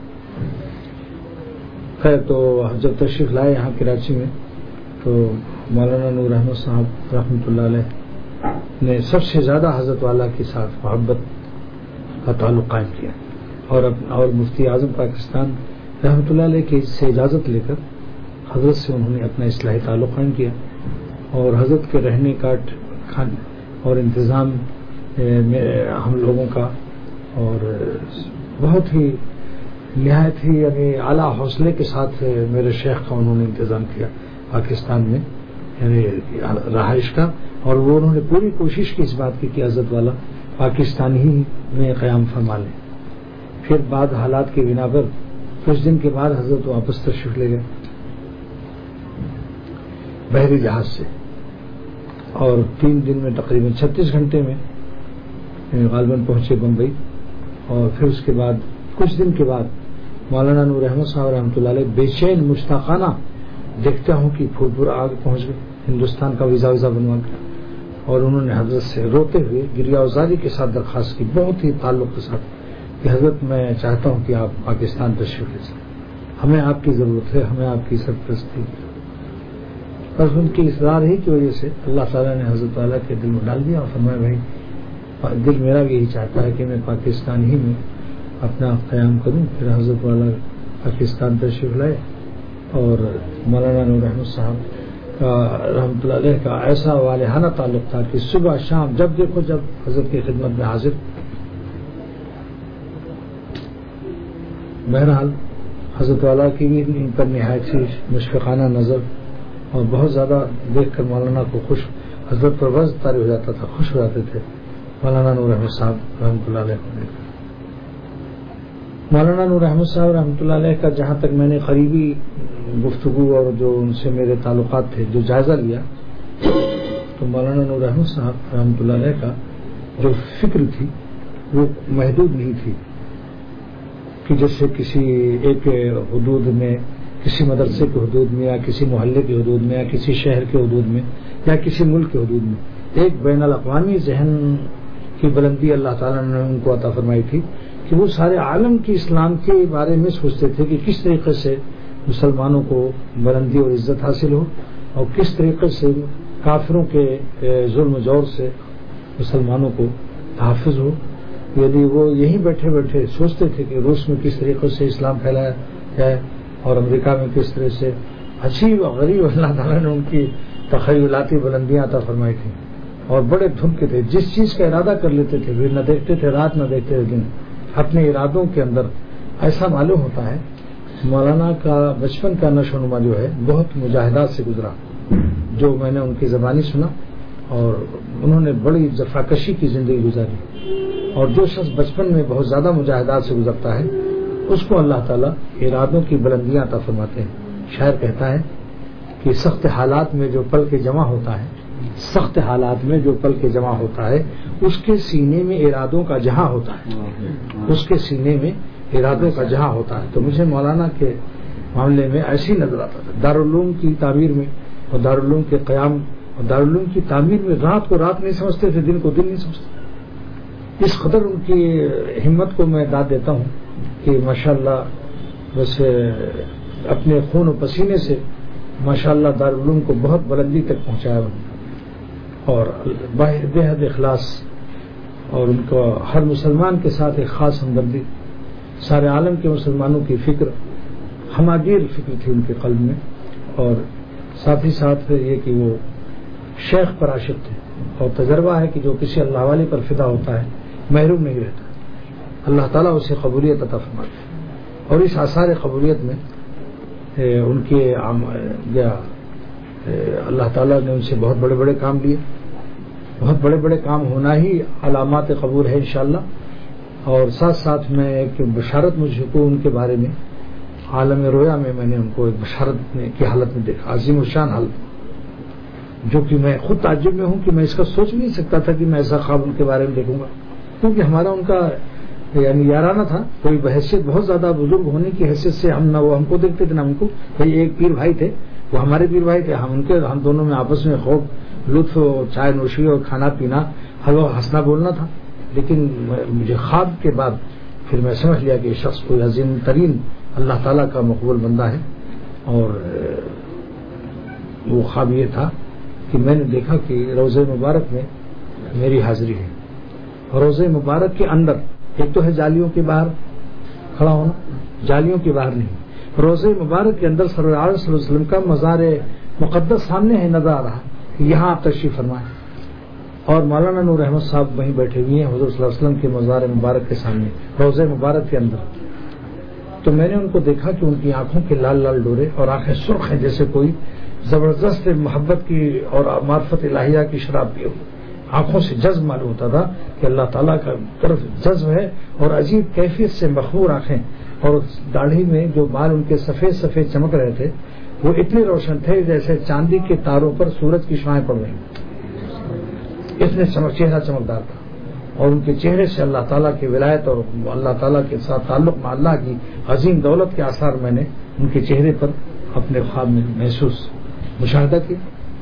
خیر، تو جب تشریف لائے یہاں کراچی میں تو مولانا نور احمد صاحب رحمۃ اللہ علیہ نے سب سے زیادہ حضرت والا کے ساتھ محبت کا تعلق قائم کیا، اور مفتی اعظم پاکستان رحمۃ اللہ علیہ سے اجازت لے کر حضرت سے انہوں نے اپنا اصلاحی تعلق قائم کیا. اور حضرت کے رہنے کا کھانے اور انتظام ہم لوگوں کا، اور بہت ہی نہایت ہی یعنی اعلیٰ حوصلے کے ساتھ میرے شیخ کا انہوں نے انتظام کیا پاکستان میں یعنی رہائش کا. اور وہ انہوں نے پوری کوشش کی اس بات کی کہ حضرت والا پاکستان ہی میں قیام فرما لیں. پھر بعد حالات کی بنا پر کچھ دن کے بعد حضرت واپس تشریف لے گئے بحری جہاز سے. اور 3 دن میں تقریباً 36 گھنٹے میں غالباً پہنچے بمبئی. اور پھر اس کے بعد کچھ دن کے بعد مولانا نور احمد صاحب رحمۃ اللہ علیہ بے چین مشتاقانہ دیکھتا ہوں کہ پھولپور آگے پہنچ گئے ہندوستان کا ویزا بنوا کے. اور انہوں نے حضرت سے روتے ہوئے گریہ وزاری کے ساتھ درخواست کی, بہت ہی تعلق کے ساتھ, کہ حضرت میں چاہتا ہوں کہ آپ پاکستان تشریف لے سکیں, ہمیں آپ کی ضرورت ہے, ہمیں آپ کی سرپرستی. بس ان کی اصرار ہی کی وجہ سے اللہ تعالیٰ نے حضرت والا کے دل میں ڈال دیا اور فرمایا بھائی دل میرا بھی یہی چاہتا ہے کہ میں پاکستان ہی میں اپنا قیام کروں. پھر حضرت والا پاکستان تشریف لائے اور مولانا نور احمد صاحب رحمۃ اللہ علیہ کا ایسا والہانہ تعلق تھا کہ صبح شام جب دیکھو جب حضرت کی خدمت میں حاضر. بہرحال حضرت والا کی بھی ان پر نہایت ہی مشفقانہ نظر اور بہت زیادہ دیکھ کر مولانا کو خوش, حضرت پر وز طاری ہو جاتا تھا, خوش ہو جاتے تھے مولانا نور احمد صاحب رحمۃ اللہ علیہ کو. مولانا نور احمد صاحب رحمۃ اللہ علیہ کا جہاں تک میں نے قریبی گفتگو اور جو ان سے میرے تعلقات تھے جو جائزہ لیا, تو مولانا نور احمد صاحب رحمۃ اللہ علیہ کا جو فکر تھی وہ محدود نہیں تھی کہ جیسے کسی ایک حدود میں, کسی مدرسے کے حدود میں یا کسی محلے کے حدود میں یا کسی شہر کے حدود میں یا کسی ملک کے حدود میں. ایک بین الاقوامی ذہن کی بلندی اللہ تعالیٰ نے ان کو عطا فرمائی تھی کہ وہ سارے عالم کی اسلام کے بارے میں سوچتے تھے کہ کس طریقے سے مسلمانوں کو بلندی اور عزت حاصل ہو اور کس طریقے سے کافروں کے ظلم و جور سے مسلمانوں کو تحفظ ہو. یعنی وہ یہیں بیٹھے بیٹھے سوچتے تھے کہ روس میں کس طریقے سے اسلام پھیلایا جائے اور امریکہ میں کس طرح سے. عجیب و غریب اللہ تعالیٰ نے ان کی تخیلاتی بلندیاں عطا فرمائی تھیں اور بڑے دھن کے تھے. جس چیز کا ارادہ کر لیتے تھے پھر نہ دیکھتے تھے رات نہ دیکھتے تھے دن. اپنے ارادوں کے اندر ایسا معلوم ہوتا ہے. مولانا کا بچپن کا نشو و نما جو ہے بہت مجاہدات سے گزرا, جو میں نے ان کی زبانی سنا, اور انہوں نے بڑی جفاکشی کی زندگی گزاری. اور جو شخص بچپن میں بہت زیادہ مجاہدات سے گزرتا ہے اس کو اللہ تعالیٰ ارادوں کی بلندیاں عطا فرماتے ہیں. شاعر کہتا ہے کہ سخت حالات میں جو پل کے جمع ہوتا ہے, سخت حالات میں جو پل کے جمع ہوتا ہے اس کے سینے میں ارادوں کا جہاں ہوتا ہے, اس کے سینے میں ارادوں کا جہاں ہوتا ہے. تو مجھے مولانا کے معاملے میں ایسی نظر آتا تھا. دارالعلوم کی تعمیر میں اور دارالعلوم کے قیام اور دارالعلوم کی تعمیر میں رات کو رات نہیں سمجھتے تھے, دن کو دن نہیں سمجھتے. اس قدر ان کی ہمت کو میں داد دیتا ہوں کہ ماشاءاللہ بس اپنے خون و پسینے سے ماشاءاللہ دارالعلوم کو بہت بلندی تک پہنچایا اور بے حد اخلاص اور ان کو ہر مسلمان کے ساتھ ایک خاص ہمدردی, سارے عالم کے مسلمانوں کی فکر, ہماگیر فکر تھی ان کے قلب میں. اور ساتھ ہی ساتھ یہ کہ وہ شیخ پر عاشق تھے اور تجربہ ہے کہ جو کسی اللہ والے پر فدا ہوتا ہے محروم نہیں رہتا, اللہ تعالیٰ اسے قبولیت عطا فرماتے ہیں. اور اس آثار قبولیت میں ان کے اللہ تعالیٰ نے ان سے بہت بڑے بڑے کام لیے. بہت بڑے بڑے کام ہونا ہی علامات قبول ہے انشاءاللہ. اور ساتھ ساتھ میں ایک بشارت مجھ کو ان کے بارے میں عالم رویا میں نے ان کو ایک بشارت کی حالت میں دیکھا, عظیم الشان حالت, جو کہ میں خود تعجب میں ہوں کہ میں اس کا سوچ نہیں سکتا تھا کہ میں ایسا خواب ان کے بارے میں دیکھوں گا, کیونکہ ہمارا ان کا یعنی یارانہ تھا. کوئی بحیثیت بہت زیادہ بزرگ ہونے کی حیثیت سے ہم نہ وہ ہم کو دیکھتے تھے نہ ان کو. ایک پیر بھائی تھے, وہ ہمارے پیر بھائی تھے, ہم دونوں میں آپس میں خوب لطف چائے نوشی اور کھانا پینا ہنسنا بولنا تھا. لیکن مجھے خواب کے بعد پھر میں سمجھ لیا کہ یہ شخص کوئی عظیم ترین اللہ تعالیٰ کا مقبول بندہ ہے. اور وہ خواب یہ تھا کہ میں نے دیکھا کہ روضہ مبارک میں میری حاضری ہے. روضہ مبارک کے اندر ایک تو ہے جالیوں کے باہر کھڑا ہونا, جالیوں کے باہر نہیں, روضہ مبارک کے اندر سرور عالم صلی اللہ علیہ وسلم کا مزار مقدس سامنے ہے, نظر آ رہا یہاں آپ تشریف فرمائیں. اور مولانا نور احمد صاحب وہیں بیٹھے ہوئے ہیں حضور صلی اللہ علیہ وسلم کے مزار مبارک کے سامنے روضہ مبارک کے اندر. تو میں نے ان کو دیکھا کہ ان کی آنکھوں کے لال لال ڈورے اور آنکھیں سرخ ہیں جیسے کوئی زبردست محبت کی اور معرفت الہیہ کی شراب پی ہو. آنکھوں سے جذب معلوم ہوتا تھا کہ اللہ تعالیٰ کا طرف جذب ہے, اور عجیب کیفیت سے مخمور آنکھیں, اور داڑھی میں جو بال ان کے سفید سفید چمک رہے تھے وہ اتنے روشن تھے جیسے چاندی کے تاروں پر سورج کی شعاعیں پڑ رہی. اتنے چہرہ چمکدار تھا، اور ان کے چہرے سے اللہ تعالیٰ کی ولایت اور اللہ تعالیٰ کے ساتھ تعلق میں اللہ کی عظیم دولت کے آثار میں نے ان کے چہرے پر اپنے خواب میں مشاہدہ کیا.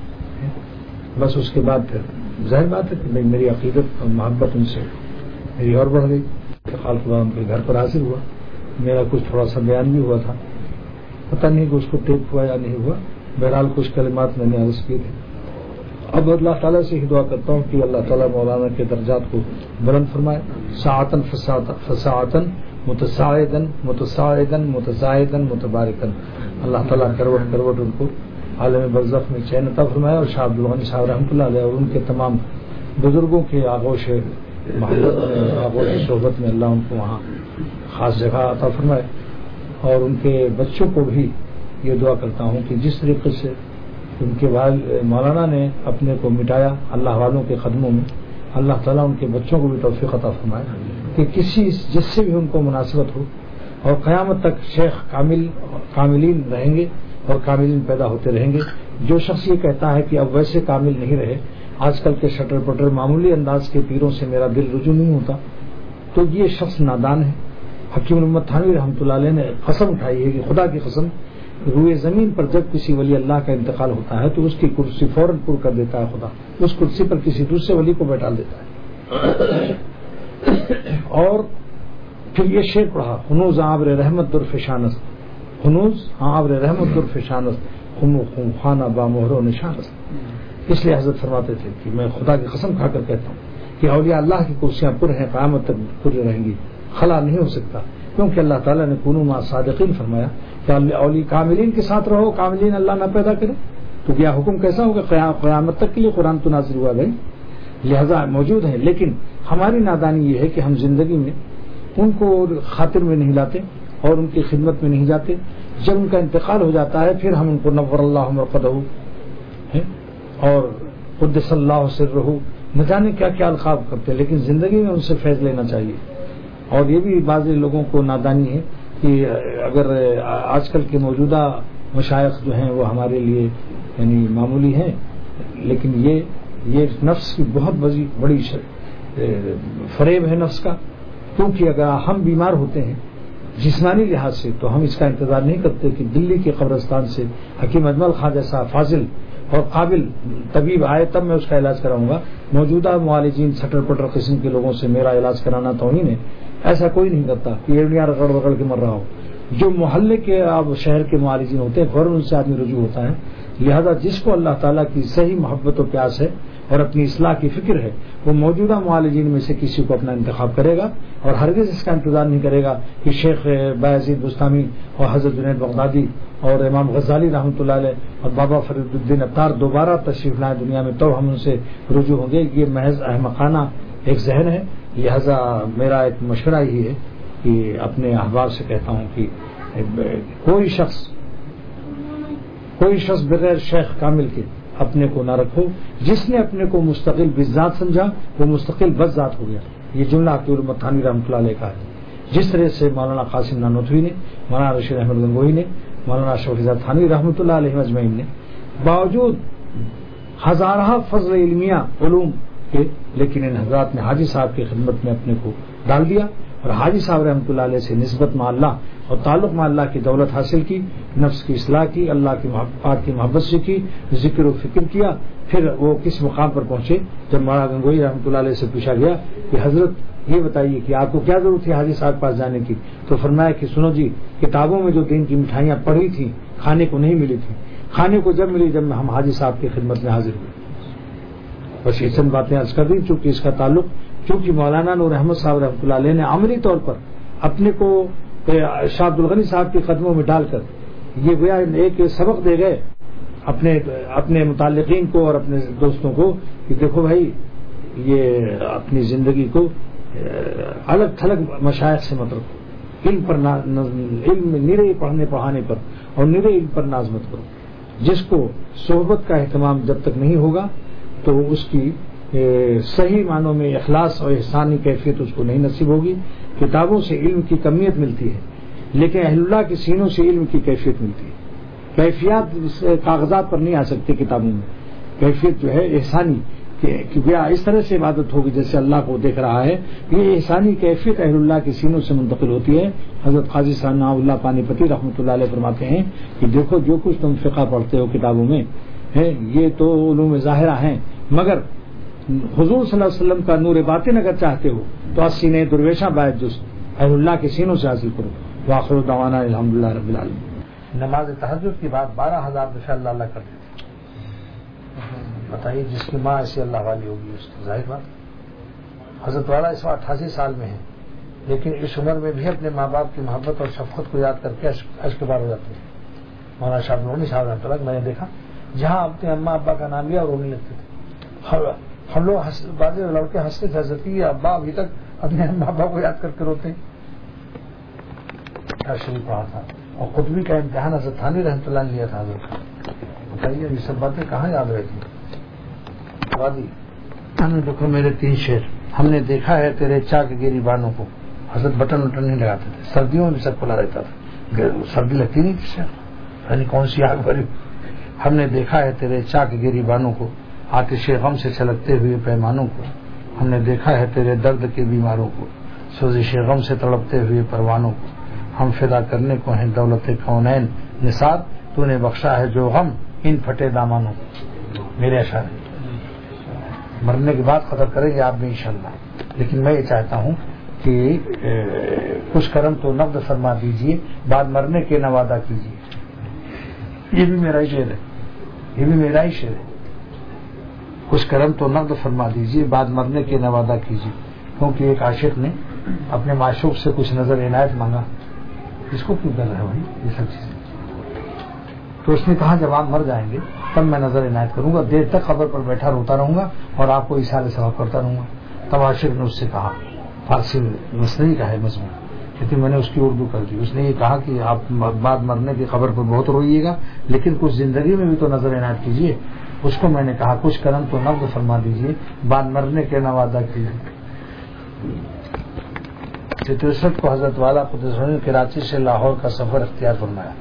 بس اس کے بعد پھر ظاہر بات ہے کہ میری عقیدت اور محبت ان سے میری اور بڑھ گئی. خال خدا ان کے گھر پر حاضر ہوا، میرا کچھ تھوڑا سا بیان بھی ہوا تھا، پتہ نہیں کہ اس کو ٹیپ ہوا یا نہیں ہوا، بہرحال کچھ کلمات میں نے عرض کی تھی. اب اللہ تعالیٰ سے ہی دعا کرتا ہوں کہ اللہ تعالیٰ مولانا کے درجات کو بلند فرمائے، ساعتن فساعتن متساعدن متساعدن متزائدن متبارکن. اللہ تعالیٰ کروٹ کروٹ ان کو عالم برزخ میں چین عطا فرمائے، اور شاہ عبدالغنی صاحب رحمۃ اللہ علیہ اور ان کے تمام بزرگوں کے آغوش محبت میں آغوش صحبت میں اللہ ان کو وہاں خاص جگہ عطا فرمائے. اور ان کے بچوں کو بھی یہ دعا کرتا ہوں کہ جس طریقے سے ان کے مولانا نے اپنے کو مٹایا اللہ والوں کے قدموں میں، اللہ تعالیٰ ان کے بچوں کو بھی توفیق عطا فرمائے کہ کسی جس سے بھی ان کو مناسبت ہو، اور قیامت تک شیخ کاملین رہیں گے اور کاملین پیدا ہوتے رہیں گے. جو شخص یہ کہتا ہے کہ اب ویسے کامل نہیں رہے، آج کل کے شٹر پٹر معمولی انداز کے پیروں سے میرا دل رجوع نہیں ہوتا، تو یہ شخص نادان ہے. حکیم الامت تھانوی رحمۃ اللہ علیہ نے قسم اٹھائی ہے کہ خدا کی قسم، روئے زمین پر جب کسی ولی اللہ کا انتقال ہوتا ہے تو اس کی کرسی فوراً پر کر دیتا ہے خدا، اس کرسی پر کسی دوسرے ولی کو بیٹھا دیتا ہے. اور پھر یہ شعر پڑھا، ہنوز آبر رحمت در فشانست، ہنوز آبر رحمت در فشانست، خانہ با مہر و نشانست. اس لیے حضرت فرماتے تھے کہ میں خدا کی قسم کھا کر کہتا ہوں کہ اولیاء اللہ کی کرسیاں پر ہیں، قیامت تک پر رہیں گی، خلا نہیں ہو سکتا، کیونکہ اللہ تعالیٰ نے کنوا مع صادقین فرمایا کہ اولیاء کاملین کے ساتھ رہو، کاملین اللہ نہ پیدا کرے. تو کیا حکم کیسا ہوگا؟ قیامت تک کے لیے قرآن تو نازل ہوا گئی، لہذا موجود ہیں. لیکن ہماری نادانی یہ ہے کہ ہم زندگی میں ان کو خاطر میں نہیں لاتے اور ان کی خدمت میں نہیں جاتے. جب ان کا انتقال ہو جاتا ہے پھر ہم ان کو نور اللہ مرقدہ اور قدس اللہ سرہ نہ جانے کیا کیا القاب کرتے، لیکن زندگی میں ان سے فیض لینا چاہیے. اور یہ بھی بعض لوگوں کو نادانی ہے کہ اگر آج کل کے موجودہ مشائخ جو ہیں وہ ہمارے لیے یعنی معمولی ہیں، لیکن یہ نفس کی بہت بڑی فریب ہے نفس کا. کیونکہ اگر ہم بیمار ہوتے ہیں جسمانی لحاظ سے تو ہم اس کا انتظار نہیں کرتے کہ دلی کے قبرستان سے حکیم اجمل خان جیسا فاضل اور قابل طبیب آئے تب میں اس کا علاج کراؤں گا. موجودہ معالجین سٹر پٹر قسم کے لوگوں سے میرا علاج کرانا توہین ہے. ایسا کوئی نہیں کرتا کہ ایڑیاں رگڑ رگڑ کے مر رہا ہو. جو محلے کے اب شہر کے معالجین ہوتے ہیں فوراً ان سے آدمی رجوع ہوتا ہے. لہذا جس کو اللہ تعالیٰ کی صحیح محبت و پیاس ہے اور اپنی اصلاح کی فکر ہے وہ موجودہ معالجین میں سے کسی کو اپنا انتخاب کرے گا، اور ہرگز اس کا انتظار نہیں کرے گا کہ شیخ بایزید بستامی اور حضرت جنید بغدادی اور امام غزالی رحمۃ اللہ علیہ اور بابا فرید الدین عطار دوبارہ تشریف لائیں دنیا میں تو ہم ان سے رجوع ہوں گے. یہ محض احمقانہ ایک ذہن ہے. لہذا میرا ایک مشورہ ہی ہے کہ اپنے احباب سے کہتا ہوں کہ کوئی شخص بغیر شیخ کامل کے اپنے کو نہ رکھو. جس نے اپنے کو مستقل بذات سمجھا وہ مستقل بذات ہو گیا. یہ جملہ حکیم الامت تھانوی رحمۃ اللہ علیہ کا ہے. جس طرح سے مولانا قاسم نانوتوی نے، مولانا رشید احمد گنگوہی نے، مولانا شوقیزاد تھانوی رحمۃ اللہ علیہ اجمعین نے باوجود ہزارہ فضل علمیہ علوم کے، لیکن ان حضرات نے حاجی صاحب کی خدمت میں اپنے کو ڈال دیا اور حاجی صاحب رحمۃ اللہ علیہ سے نسبت مع اللہ اور تعلق مع اللہ کی دولت حاصل کی، نفس کی اصلاح کی، اللہ کی محبت سے کی، ذکر و فکر کیا. پھر وہ کس مقام پر پہنچے جب مولانا گنگوہی رحمۃ اللہ علیہ سے پوچھا گیا کہ حضرت یہ بتائیے کہ آپ کو کیا ضرورت تھی حاجی صاحب پاس جانے کی، تو فرمایا کہ سنو جی، کتابوں میں جو دین کی مٹھائیاں پڑھی تھیں کھانے کو نہیں ملی تھی، کھانے کو جب ملی جب ہم حاجی صاحب کی خدمت میں حاضر ہوئے. بس یہ چند باتیں عرض کر دی. چونکہ اس کا تعلق چونکہ مولانا نور احمد صاحب رحمۃ اللہ علیہ نے عملی طور پر اپنے کو شاہ عبدالغنی صاحب کے قدموں میں ڈال کر یہ گویا ایک سبق دے گئے اپنے متعلقین کو اور اپنے دوستوں کو کہ دیکھو بھائی، یہ اپنی زندگی کو الگ تھلگ مشائخ سے مت رکھو، علم نرے پڑھنے پڑھانے پر اور نرے علم پر ناز مت کرو. جس کو صحبت کا اہتمام جب تک نہیں ہوگا تو اس کی صحیح معنوں میں اخلاص اور احسانی کیفیت اس کو نہیں نصیب ہوگی. کتابوں سے علم کی کمیت ملتی ہے لیکن اہل اللہ کے سینوں سے علم کی کیفیت ملتی ہے. کیفیات کاغذات پر نہیں آ سکتی کتابوں میں، کیفیت جو ہے احسانی کہ گیا اس طرح سے عبادت ہوگی جیسے اللہ کو دیکھ رہا ہے. یہ احسانی کیفیت اہل اللہ کے سینوں سے منتقل ہوتی ہے. حضرت قاضی ثنا اللہ پانی پتی رحمۃ اللہ علیہ فرماتے ہیں کہ دیکھو جو کچھ تم فقہ پڑھتے ہو کتابوں میں ہے یہ تو علوم ظاہرہ ہیں، مگر حضور صلی اللہ علیہ وسلم کا نور باطن اگر چاہتے ہو تو سینے درویشاں باعث جس اہل اللہ کے سینوں سے حاصل کرو. وآخر دعوانا الحمدللہ رب العالمین. نماز تہجد کی بات 12,000 دفعہ اللہ اللہ کر دیتے. بتائیے جس کی ماں ایسی اللہ والی ہوگی اس کی ظاہر بات. حضرت والا اس وقت 88 سال میں ہیں، لیکن اس عمر میں بھی اپنے ماں باپ کی محبت اور شفقت کو یاد کر کے اشک بار ہو جاتے ہیں. مولانا شاہ نورانی صاحب رحمۃ اللہ میں نے دیکھا جہاں اپنے اماں ابا کا نام لیا اور رونے لگتے تھے. ہم لوگ بعض لڑکے ہنستے تھے حضرت کی ابا ابھی تک اپنے اماں ابا کو یاد کر کے روتے ہیں. شریف پڑھا تھا اور قطبی کا امتحان حضرت تھانوی رحمۃ اللہ نے لیا تھا. حضرت بتائیے یہ سب باتیں کہاں یاد رہتی ہیں. دیکھو میرے 3 شعر. ہم نے دیکھا ہے تیرے چاک گیری بانوں کو. حضرت بٹن وٹن نہیں لگاتے تھے، سردیوں میں بھی سب کھلا رہتا تھا، سردی لگتی نہیں تھی. یعنی کون سی آگ بھری. ہم نے دیکھا ہے تیرے چاک گیری بانوں کو، آتش غم سے چھلکتے ہوئے پیمانوں کو. ہم نے دیکھا ہے تیرے درد کے بیماروں کو، سوزش غم سے تڑپتے ہوئے پروانوں کو. ہم فدا کرنے کو ہیں دولت کونین نثار، تو نے بخشا ہے جو غم ان پھٹے دامانوں کو. میرے اشعار مرنے کے بعد قدر کریں گے آپ بھی انشاءاللہ. لیکن میں یہ چاہتا ہوں کہ کچھ کرم تو نقد فرما دیجئے، بعد مرنے کے نوادہ کیجئے. یہ بھی میرا ہی شعر ہے، یہ بھی میرا ہی شعر ہے. کچھ کرم تو نقد فرما دیجئے، بعد مرنے کے نوادہ کیجئے. کیونکہ ایک عاشق نے اپنے معشوق سے کچھ نظر عنایت مانگا. اس کو کیوں کر رہے بھائی یہ سب چیزیں؟ تو اس نے کہا جب آپ مر جائیں گے تب میں نظر عنایت کروں گا، دیر تک قبر پر بیٹھا روتا رہوں گا اور آپ کو اشارے ثواب کرتا رہوں گا. تب عاشق نے اس سے کہا، فارسی مصنوعی کا ہے مضمون، لیکن میں نے اس کی اردو کر دی. اس نے یہ کہا کہ آپ بعد مرنے کی قبر پر بہت روئیے گا لیکن کچھ زندگی میں بھی تو نظر عنایت کیجیے. اس کو میں نے کہا کچھ کرم تو نقد فرما دیجیے، بعد مرنے کے نوادہ کیجیے. 63 کو حضرت والا قدس نے کراچی سے لاہور کا سفر اختیار فرمایا.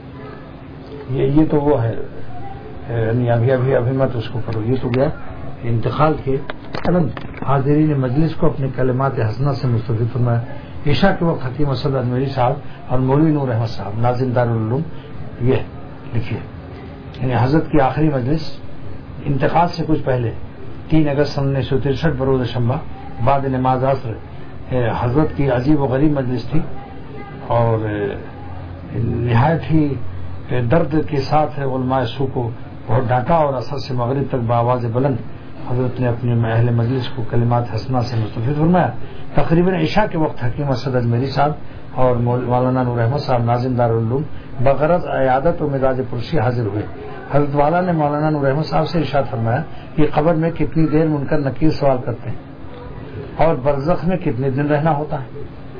یہ تو وہ ہے یعنی ابھی مت اس کو کرو. یہ تو گیا انتقال کے حاضرین مجلس کو اپنے کلمات حسنہ سے مستفید فرمایا. عشاء کے وقت حکیم اسد انوری صاحب اور مولوی نور احمد صاحب ناظم دارالعلوم یہ لکھیے. یعنی حضرت کی آخری مجلس انتقال سے کچھ پہلے 3 اگست 1963 بروز شنبہ بعد نماز عصر حضرت کی عجیب و غریب مجلس تھی اور نہایت ہی درد کے ساتھ علماء سو کو بہت ڈانٹا اور اثر سے مغرب تک بآواز بلند حضرت نے اپنے اہل مجلس کو کلمات حسنہ سے مستفید فرمایا. تقریباً عشاء کے وقت حکیم اسد اجمیری صاحب اور مولانا نور احمد صاحب ناظم دارالعلوم بغرض عیادت و مزاج پرسی حاضر ہوئے. حضرت والا نے مولانا نور احمد صاحب سے ارشاد فرمایا کہ قبر میں کتنی دیر منکر نکیر سوال کرتے ہیں اور برزخ میں کتنے دن رہنا ہوتا ہے،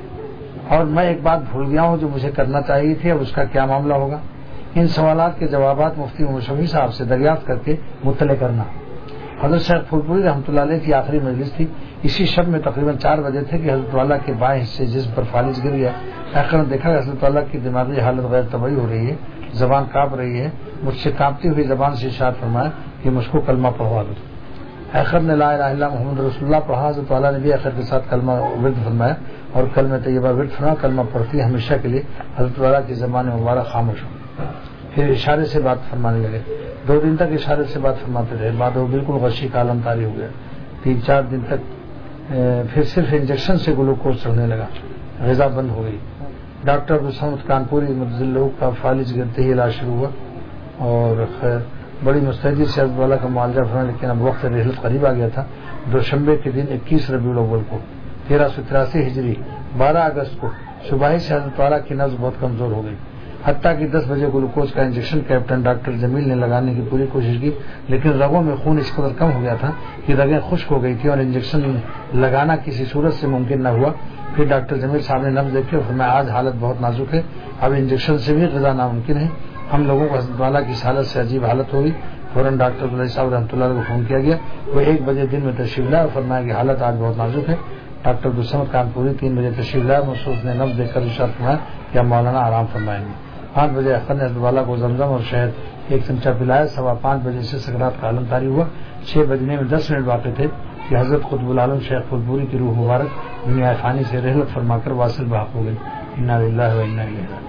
اور میں ایک بات بھول گیا ہوں جو مجھے کرنا چاہیے تھی، اب اس کا کیا معاملہ ہوگا. ان سوالات کے جوابات مفتی مشفی صاحب سے دریافت کر کے مطلع کرنا. حضرت شیخ پھولپوری رحمۃ اللہ علیہ کی آخری مجلس تھی. اسی شب میں تقریباً 4 بجے تھے کہ حضرت والا کے بائیں حصے جسم پر فالج گر گیا. آخر نے دیکھا کہ حضرت والا کی دماغی حالت غیر طبیعی ہو رہی ہے، زبان کانپ رہی ہے. مجھ سے کانپتی ہوئی زبان سے ارشاد فرمایا کہ مجھ کو کلمہ پڑھوا دو. آخر نے لا الہ الا محمد رسول اللہ پڑھا. حضرت والا نے بھی آخر کے ساتھ کلمہ ورد فرمایا اور کلمہ طیبہ ورد فرمایا. کلمہ پڑھتی ہمیشہ کے لیے حضرت والا کی زبان مبارک خاموش ہو. پھر اشارے سے بات فرمانے لگے. 2 دن تک اشارے سے بات فرماتے رہے. بعد وہ بالکل غشی کا عالم طاری ہو گیا. 3-4 دن تک پھر صرف انجیکشن سے گلوکوز چڑھنے لگا. غذا بند ہو گئی. ڈاکٹر عبدالصمد کانپوری مدذلہ کا فالج گرتے ہی علاج شروع ہوا اور خیر بڑی مستعدی سے حضرت والا کا معالجہ فرمایا. لیکن اب وقت رحلت قریب آ گیا تھا. دوشنبے کے دن 21 ربیع الاول کو 1383 ہجری 12 اگست کو صبح سے حضرت والا کی نبض بہت کمزور ہو گئی. حتیٰ کہ 10 بجے گلوکوز کا انجیکشن کیپٹن ڈاکٹر جمیل نے لگانے کی پوری کوشش کی لیکن رگوں میں خون اس قدر کم ہو گیا تھا کہ رگیں خشک ہو گئی تھی اور انجیکشن لگانا کسی صورت سے ممکن نہ ہوا. پھر ڈاکٹر جمیل صاحب نے نبض دیکھی اور فرمایا آج حالت بہت نازک ہے، اب انجیکشن سے بھی غذا ناممکن ہے. ہم لوگوں کو حضرت والا کی حالت سے عجیب حالت ہوئی. فوراً ڈاکٹر عبداللہ صاحب رحمۃ اللہ علیہ کو فون کیا گیا. وہ 1 بجے دن میں تشریف لائے اور فرمایا کہ حالت آج بہت نازک ہے. ڈاکٹر عبدالصمد کانپوری 3 بجے تشریف لائے. محسوس نے نبض دیکھ کر ارشاد فرمایا کہ اب مولانا آرام فرمائیں گے. 5 بجے اخر نے حضرت والا کو زمزم اور شہد ایک چمچہ پلایا. 5:15 بجے سے سکرات کا عالم طاری ہوا. 6 بجنے میں 10 منٹ باقی تھے کہ حضرت قطب العالم شیخ پھولپوری کی روح مبارک دنیا فانی سے رحلت فرما کر واصل بحق ہو گئی. انا للہ و انا الیہ راجعون.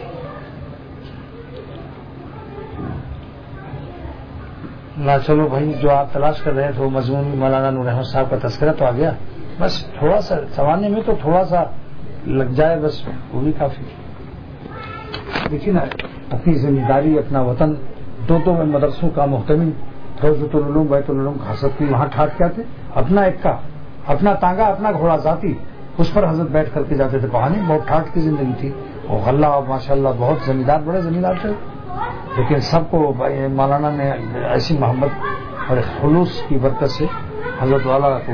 چلو بھائی، جو آپ تلاش کر رہے تھے وہ مضمون مولانا نور احمد صاحب کا تذکرہ تو آ گیا. بس تھوڑا سا سنوانے میں تو تھوڑا سا لگ جائے، بس وہ بھی کافی. دیکھیے نا، اپنی ذمہ داری، اپنا وطن، دو میں مدرسوں کا محتمی، روزۃ العلوم، بیت العلوم حضرت کی وہاں ٹھاٹ کیا تھے، اپنا ایکا، اپنا تانگا، اپنا گھوڑا ذاتی، اس پر حضرت بیٹھ کر کے جاتے تھے. کہانی بہت ٹھاٹ کی زندگی تھی. اور غلہ ماشاء اللہ بہت زمیندار، بڑے زمیندار تھے، لیکن سب کو مولانا نے ایسی محبت اور خلوص کی برکت سے حضرت والا کو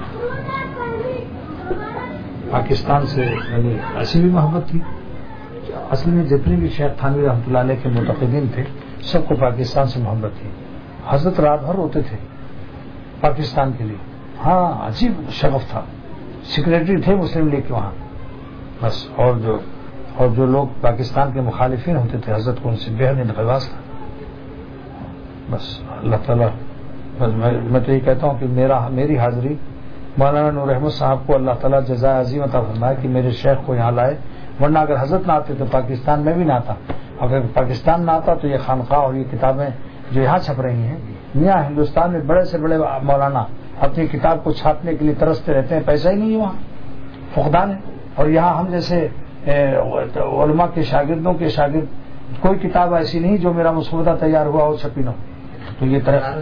پاکستان سے ایسی بھی محبت تھی. اصل میں جتنے بھی شیخ تھانوی رحمۃ اللہ علیہ کے معتقدین تھے سب کو پاکستان سے محبت تھی. حضرت رات بھر روتے تھے پاکستان کے لیے. ہاں، عجیب شغف تھا. سیکریٹری تھے مسلم لیگ کے وہاں بس. اور جو لوگ پاکستان کے مخالفین ہوتے تھے حضرت کو ان سے بے حد انقباض تھا. بس اللہ تعالیٰ، بس میں تو یہ کہتا ہوں کہ میری حاضری مولانا نور احمد صاحب کو اللہ تعالیٰ جزائے عظیم عطا فرمائے کہ میرے شیخ کو یہاں لائے. ورنہ اگر حضرت نہ آتے تو پاکستان میں بھی نہ آتا. اگر پاکستان نہ آتا تو یہ خانقاہ اور یہ کتابیں جو یہاں چھپ رہی ہیں، یہاں ہندوستان میں بڑے سے بڑے مولانا اپنی کتاب کو چھاپنے کے لیے ترستے رہتے ہیں، پیسہ ہی نہیں ہے وہاں، فقدان ہے. اور یہاں ہم جیسے علماء کے شاگردوں کے شاگرد کوئی کتاب ایسی نہیں جو میرا مسودہ تیار ہوا ہو چھپی نہ ہو. تو یہ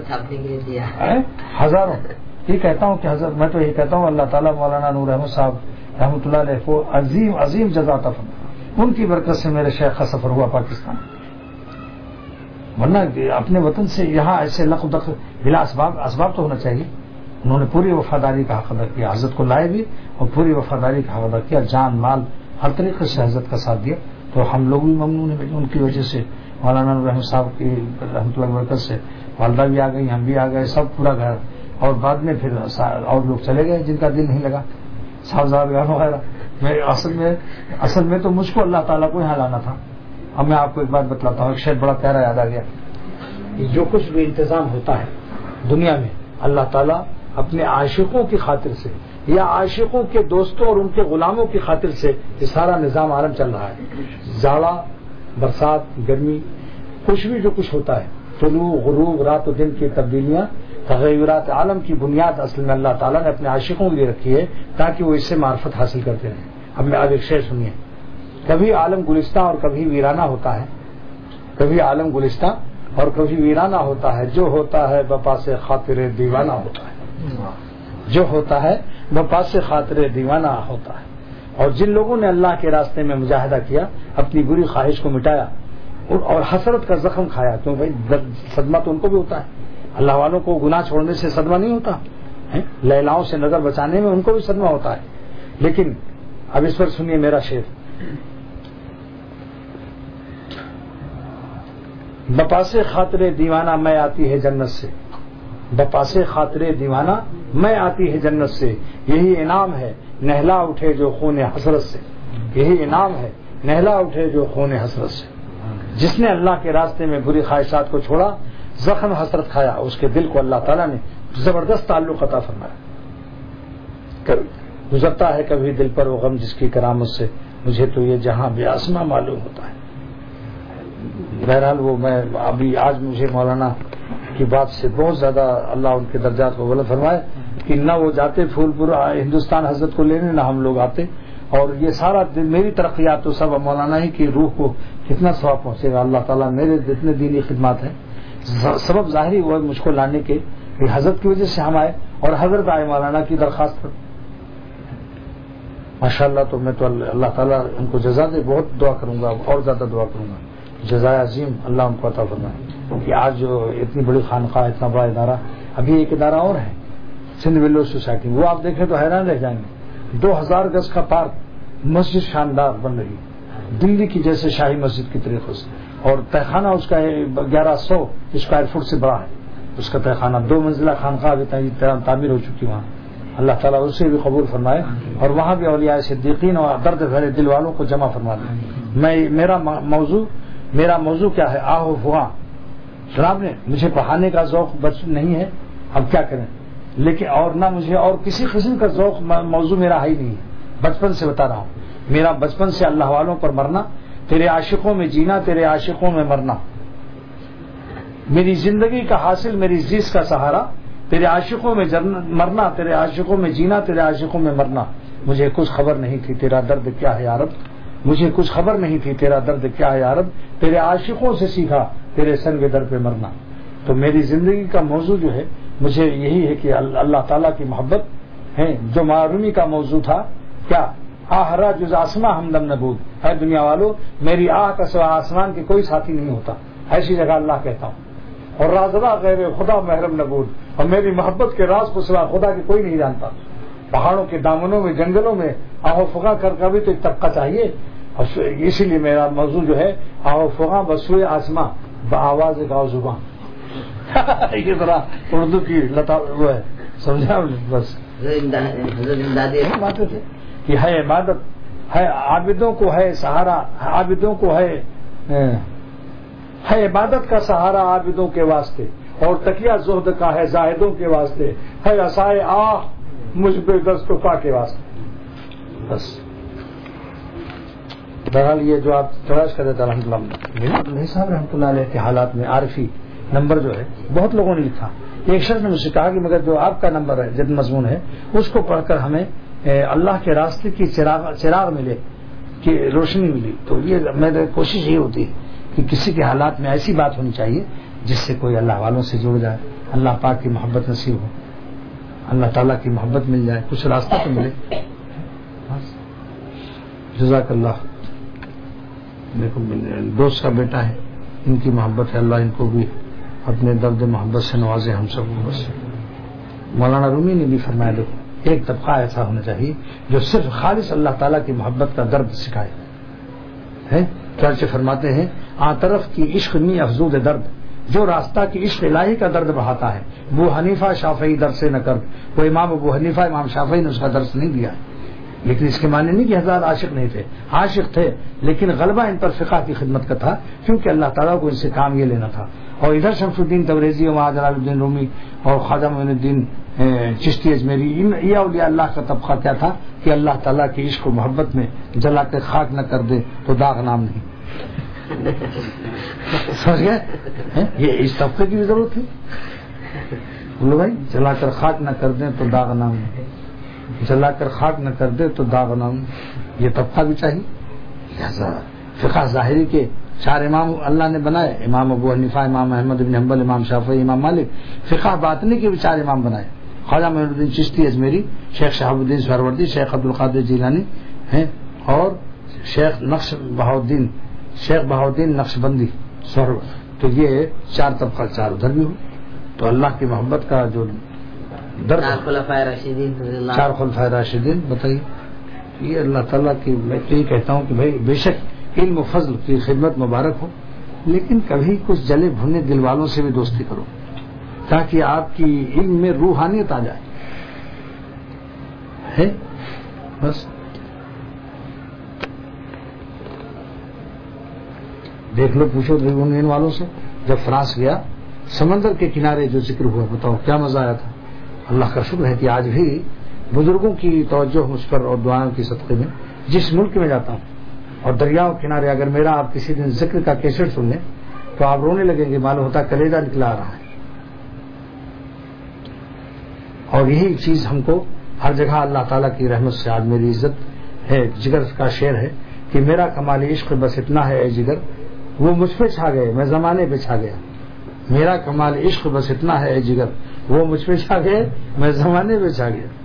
ہزاروں. یہ کہتا ہوں کہ حضرت، میں تو یہ کہتا ہوں اللہ تعالیٰ مولانا نور احمد صاحب رحمۃ اللہ علیہ کو عظیم عظیم جزا عطا فرمائے. ان کی برکت سے میرے شیخ کا سفر ہوا پاکستان. ورنہ اپنے وطن سے یہاں ایسے لقب دخل بلا اسباب تو ہونا چاہیے. انہوں نے پوری وفاداری کا حق ادا کیا، حضرت کو لائے بھی اور پوری وفاداری کا حق ادا کیا، جان مال ہر طریقے سے حضرت کا ساتھ دیا. تو ہم لوگ بھی ممنون ہیں ان کی وجہ سے. مولانا نور احمد صاحب کی رحمۃ اللہ برکت سے والدہ بھی آ گئی، ہم بھی آ گئے، سب پورا گھر. اور بعد میں پھر اور لوگ چلے گئے جن کا دل نہیں لگا، صاحبزاد وغیرہ. اصل میں تو مجھ کو اللہ تعالیٰ کو یہاں لانا تھا. اب میں آپ کو ایک بات بتلاتا ہوں، ایک شعر بڑا پیارا یاد آ گیا. جو کچھ بھی انتظام ہوتا ہے دنیا میں اللہ تعالیٰ اپنے عاشقوں کی خاطر سے یا عاشقوں کے دوستوں اور ان کے غلاموں کی خاطر سے یہ سارا نظام عالم چل رہا ہے. جاڑا، برسات، گرمی، کچھ بھی جو کچھ ہوتا ہے، طلوع غروب، رات و دن کی تبدیلیاں، تغیرات عالم کی بنیاد اصل میں اللہ تعالیٰ نے اپنے عاشقوں کے لیے رکھی ہے تاکہ وہ اس سے معرفت حاصل کرتے رہیں. اب میں ایک شعر سنیے. کبھی عالم گلستہ اور کبھی ویرانہ ہوتا ہے، کبھی عالم گلستہ اور کبھی ویرانہ ہوتا ہے، جو ہوتا ہے بپا سے خاطر دیوانہ ہوتا ہے. جو ہوتا ہے بپا سے خاطر دیوانہ ہوتا ہے. اور جن لوگوں نے اللہ کے راستے میں مجاہدہ کیا، اپنی بری خواہش کو مٹایا اور حسرت کا زخم کھایا، کیوں بھائی صدمہ تو ان کو بھی ہوتا ہے. اللہ والوں کو گناہ چھوڑنے سے صدمہ نہیں ہوتا، لیلاؤں سے نظر بچانے میں ان کو بھی صدمہ ہوتا ہے. لیکن اب اس پر سنیے میرا شعر. بپاسے خاطر دیوانہ میں آتی ہے جنت سے، بپاسے خاطر دیوانہ میں آتی ہے جنت سے، یہی انعام ہے نہلا اٹھے جو خون حسرت سے، یہی انعام ہے نہلا اٹھے جو خون حسرت سے. جس نے اللہ کے راستے میں بری خواہشات کو چھوڑا، زخم حسرت کھایا، اس کے دل کو اللہ تعالیٰ نے زبردست تعلق عطا فرمایا. گزرتا ہے کبھی دل پر وہ غم جس کی کرامت سے، مجھے تو یہ جہاں بے آسماں معلوم ہوتا ہے. بہرحال وہ میں ابھی آج مجھے مولانا کی بات سے بہت زیادہ اللہ ان کے درجات کو بلند فرمائے کہ نہ وہ جاتے پھول پور ہندوستان حضرت کو لینے، نہ ہم لوگ آتے. اور یہ سارا میری ترقیات تو سب مولانا ہی کی روح کو کتنا ثواب پہنچے گا. اللہ تعالیٰ میرے جتنے دینی خدمات ہیں سبب ظاہری ہوا مجھ کو لانے کے کہ حضرت کی وجہ سے ہم آئے اور حضرت آئے مولانا کی درخواست پر. ماشاءاللہ. تو میں تو اللہ تعالیٰ ان کو جزا دے، بہت دعا کروں گا اور زیادہ دعا کروں گا. جزائے عظیم اللہ ان کو عطا فرمائے کہ آج جو اتنی بڑی خانقاہ، اتنا بڑا ادارہ. ابھی ایک ادارہ اور ہے سندھ ولو سوسائٹی، وہ آپ دیکھیں تو حیران رہ جائیں گے. 2000 گز کا پارک، مسجد شاندار بن رہی، دلی کی جیسے شاہی مسجد کی طریقے سے. اور تہخانہ اس کا 1100 اسکوائر فٹ سے بڑا ہے اس کا تہخانہ. 2 منزلہ خانقاہ ابھی تعمیر ہو چکی وہاں. اللہ تعالیٰ اسے بھی قبول فرمائے اور وہاں بھی اولیاء صدیقین اور درد بھرے دل والوں کو جمع فرما دیں. میرا موضوع کیا ہے؟ آہو فغاں جناب نے مجھے پڑھانے کا ذوق نہیں ہے، اب کیا کریں، لیکن اور نہ مجھے اور کسی قسم کا ذوق موضوع میرا ہے ہی نہیں ہے، بچپن سے بتا رہا ہوں، میرا بچپن سے اللہ والوں پر مرنا، تیرے عاشقوں میں جینا، تیرے عاشقوں میں مرنا، میری زندگی کا حاصل، میری زیست کا سہارا، تیرے عاشقوں میں مرنا، تیرے عاشقوں میں جینا، تیرے عاشقوں میں مرنا. مجھے کچھ خبر نہیں تھی تیرا درد کیا ہے یا رب، مجھے کچھ خبر نہیں تھی تیرا درد کیا ہے یا رب، تیرے عاشقوں سے سیکھا تیرے سنگ در پہ مرنا. تو میری زندگی کا موضوع جو ہے مجھے یہی ہے کہ اللہ تعالیٰ کی محبت ہے، جو معرومی کا موضوع تھا، کیا آہرا جز آسماں ہمدم نبود، ہے دنیا والو میری آہ کا سوا آسمان کے کوئی ساتھی نہیں ہوتا، ایسی جگہ اللہ کہتا ہوں. اور رازدہ غیر خدا محرم نبود، اور میری محبت کے راز کو سوا خدا کے کوئی نہیں جانتا. پہاڑوں کے دامنوں میں، جنگلوں میں آہو فغاں کر کا بھی تو ایک طبقہ چاہیے، اور اسی لیے میرا موضوع جو ہے آہو فغاں بسوئے آسماں بآواز گاؤ زباں. یہ ذرا اردو کی لتا وہ ہے، سمجھا بس. یہ ہے عبادت، ہے عابدوں کو ہے سہارا، عابدوں کو ہے عبادت کا سہارا عابدوں کے واسطے، اور تکیہ زہد کا ہے زاہدوں کے واسطے، ہے عصائے آہ مجھ پہ دست و پا کے واسطے. بس بہرحال یہ جو آپ تلاش کرتے تھے الحمد للہ صاحب رحمۃ اللہ علیہ کے حالات میں عارفی نمبر جو ہے بہت لوگوں نے لکھا. ایک شخص نے مجھ سے کہا کہ مگر جو آپ کا نمبر ہے جد مضمون ہے اس کو پڑھ کر ہمیں اللہ کے راستے کی چراغ ملے، کہ روشنی ملی. تو یہ میری کوشش یہ ہوتی ہے کہ کسی کے حالات میں ایسی بات ہونی چاہیے جس سے کوئی اللہ والوں سے جڑ جائے، اللہ پاک کی محبت نصیب ہو، اللہ تعالیٰ کی محبت مل جائے، کچھ راستہ تو ملے. جزاک اللہ. دیکھو دوست کا بیٹا ہے، ان کی محبت ہے، اللہ ان کو بھی اپنے درد محبت سے نوازے ہم سب کو. بس مولانا رومی نے بھی فرمایا دیکھو ایک طبقہ ایسا ہونا چاہیے جو صرف خالص اللہ تعالیٰ کی محبت کا درد سکھائے. چرچے فرماتے ہیں آ طرف کی عشق می افزود درد، جو راستہ کی عشق الہی کا درد بڑھاتا ہے. ابو حنیفہ شافعی درس نہ کر، وہ امام ابو حنیفہ امام شافعی نے اس کا درس نہیں دیا، لیکن اس کے معنی نہیں کہ ہزار عاشق نہیں تھے، عاشق تھے، لیکن غلبہ ان پر فقہ کی خدمت کا تھا، کیونکہ اللہ تعالیٰ کو ان سے کام یہ لینا تھا. اور ادھر شمس الدین تبریزی اور جلال الدین رومی اور خواجہ معین الدین چشتی اجمیری، یہ اولیاء اللہ کا طبقہ کیا تھا کہ اللہ تعالیٰ کی عشق و محبت میں جلا کے خاک نہ کر دے تو داغ نام نہیں. سمجھ گئے؟ یہ اس طبقے کی بھی ضرورت تھی. بولو بھائی جلا کر خاک نہ کر دیں تو داغ نام نہیں، جلا کر خاک نہ کر دے تو داغ نام. یہ طبقہ بھی چاہیے. فقہ ظاہری کے 4 امام اللہ نے بنائے، امام ابو حنیفہ، امام احمد بن حنبل، امام شافعی، امام مالک. فقہ باطنی کے بھی 4 امام بنائے، خواجہ معین الدین چشتی اجمیری، شیخ شہاب الدین سہروردی، شیخ عبدالقادر جیلانی ہیں، اور شیخ بہاؤدین نقشبندی. تو یہ 4 طبقہ 4 ادھر بھی ہو. تو اللہ کی محبت کا جو درد، 4 خلفائے راشدین بتائیے. یہ اللہ تعالیٰ کی میں تو یہ کہتا ہوں کہ بھائی بے شک علم و فضل کی خدمت مبارک ہو، لیکن کبھی کچھ جلے بھنے دل والوں سے بھی دوستی کرو تاکہ آپ کی علم میں روحانیت آ جائے. ہے بس دیکھ لو، پوچھو یونین والوں سے، جب فرانس گیا سمندر کے کنارے جو ذکر ہوا، بتاؤ کیا مزہ آیا تھا. اللہ کا شکر ہے کہ آج بھی بزرگوں کی توجہ مجھ پر اور دعاؤں کی صدقے میں جس ملک میں جاتا ہوں اور دریاؤں کنارے اگر میرا آپ کسی دن ذکر کا کیسٹ سن لیں تو آپ رونے لگیں گے، معلوم ہوتا کلیجہ نکلا آ رہا ہے. اور یہی چیز ہم کو ہر جگہ اللہ تعالیٰ کی رحمت سے آج میری عزت ہے. جگر کا شعر ہے کہ میرا کمال عشق بس اتنا ہے اے جگر، وہ مجھ پہ چھا گئے میں زمانے پہ چھا گیا. میرا کمال عشق بس اتنا ہے اے جگر، وہ مجھ پہ چھا گئے میں زمانے پہ چھا گیا.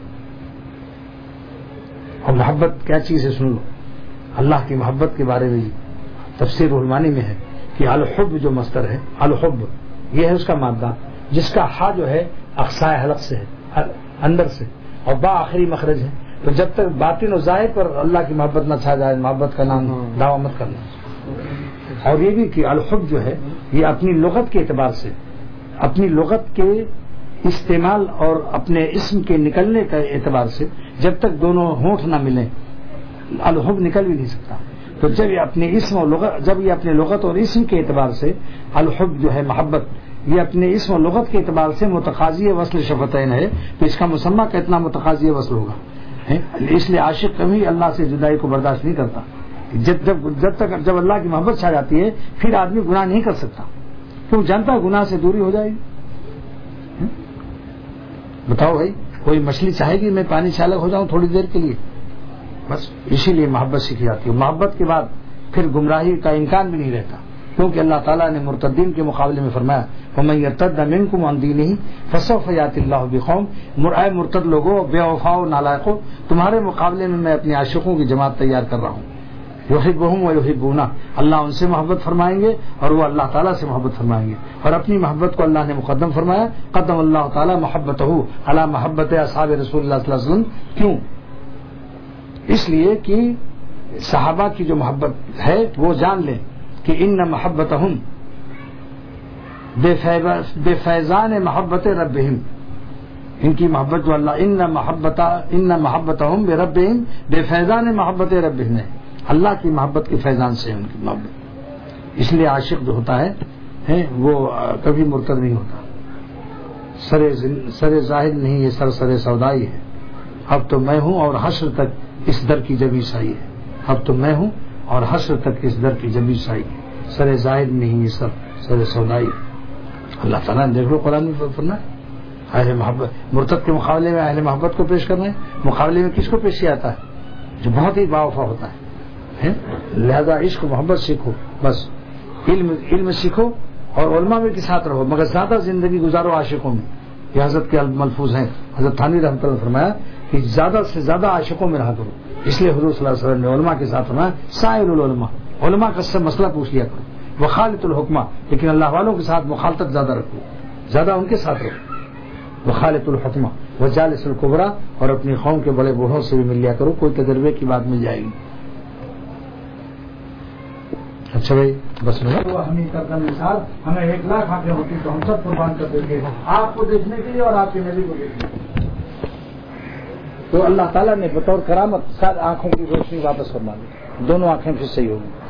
اور محبت کیا چیز ہے سن لو. اللہ کی محبت کے بارے میں تفسیر المانی میں ہے کہ الحب جو مصدر ہے، الحب یہ ہے اس کا مادہ جس کا ہا جو ہے اقصائے حلق سے ہے، اندر سے، اور با آخری مخرج ہے. تو جب تک باطن و ظاہر پر اللہ کی محبت نہ چھا جائے، محبت کا نام دعویٰ مت کرنا. اور یہ بھی کہ الحب جو ہے یہ اپنی لغت کے اعتبار سے، اپنی لغت کے استعمال اور اپنے اسم کے نکلنے کے اعتبار سے جب تک دونوں ہونٹ نہ ملیں الحب نکل بھی نہیں سکتا. تو جب یہ اپنے اسم اور لغت، جب یہ اپنے لغت اور اسم کے اعتبار سے الحب جو ہے محبت، یہ اپنے اسم و لغت کے اعتبار سے متقاضی وصل شفتین ہے، تو اس کا مسمى کتنا متقاضی وصل ہوگا. اس لیے عاشق کبھی اللہ سے جدائی کو برداشت نہیں کرتا. جب اللہ کی محبت چھا جاتی ہے پھر آدمی گناہ نہیں کر سکتا، کیوں جانتا گناہ سے دوری ہو جائے گی. بتاؤ بھائی، کوئی مچھلی چاہے گی میں پانی سے الگ ہو جاؤں تھوڑی دیر کے لیے؟ بس اسی لیے محبت سیکھی جاتی ہے. محبت کے بعد پھر گمراہی کا امکان بھی نہیں رہتا، کیونکہ اللہ تعالیٰ نے مرتدین کے مقابلے میں فرمایا وَمَن يَرْتَدَّ مِنكُمْ عَن دِينِهِ فَسَوْفَ يَأْتِ اللَّهُ بِقَوْمٍ، اے مرتد لوگوں، بے وفا و نالائقوں، تمہارے مقابلے میں میں اپنے عاشقوں کی جماعت تیار کر رہا ہوں. یحبہم ویحبونہ، اللہ ان سے محبت فرمائیں گے اور وہ اللہ تعالیٰ سے محبت فرمائیں گے. اور اپنی محبت کو اللہ نے مقدم فرمایا، قدم اللہ تعالیٰ محبتہ علی محبت اصحاب رسول اللہ صلی اللہ علیہ وسلم. کیوں؟ اس لیے کہ صحابہ کی جو محبت ہے وہ جان لیں کہ ان محبتہم بے فیضان محبت ربہم، ان کی محبت جو اللہ ان محبتہم بربہم بے فیضان محبت ربہم ہے، اللہ کی محبت کے فیضان سے ان کی محبت. اس لیے عاشق جو ہوتا ہے وہ کبھی مرتد نہیں ہوتا. سر ظاہر نہیں، یہ سر سودائی ہے. اب تو میں ہوں اور حشر تک اس در کی جبی سائی ہے. اب تو میں ہوں اور حشر تک اس در کی جبی سائی ہے. سر ظاہر نہیں، یہ سر سودائی ہے. اللہ تعالیٰ نے دیکھ لو قرآن میں فرمایا اہل محبت، مرتد کے مقابلے میں اہل محبت کو پیش کرنا ہے. مقابلے میں کس کو پیش کیا جاتا ہے؟ جو بہت ہی باوفا ہوتا ہے. لہذا عشق محبت سیکھو، بس علم سیکھو اور علماء میں کے ساتھ رہو، مگر زیادہ زندگی گزارو عاشقوں میں. یہ حضرت کے ملفوظ ہیں. حضرت تھانوی رحمۃ اللہ نے فرمایا کہ زیادہ سے زیادہ عاشقوں میں رہا کرو. اس لیے حضور صلی اللہ علیہ وسلم نے علماء کے ساتھ فرمایا سائر العلماء، علماء کا سب مسئلہ پوچھ لیا کرو. وخالط الحکمہ، لیکن اللہ والوں کے ساتھ مخالطت زیادہ رکھو، زیادہ ان کے ساتھ رہو. وخالط الحکمہ وجالس الکبریٰ، اور اپنی قوم کے بڑے بوڑھوں سے بھی مل لیا کرو، کوئی تجربے کی بات مل جائے گی. اچھا بھائی بس ہمیں کرتا مثال، ہمیں 1,00,000 آنکھیں ہوتی تو ہم سب قربان کر دیتے آپ کو دیکھنے کے لیے اور آپ کے نبی کو دیکھنے کے لیے. تو اللہ تعالیٰ نے بطور کرامت ساری آنکھوں کی روشنی واپس فرما دی، دونوں آنکھیں پھر صحیح ہو گئی.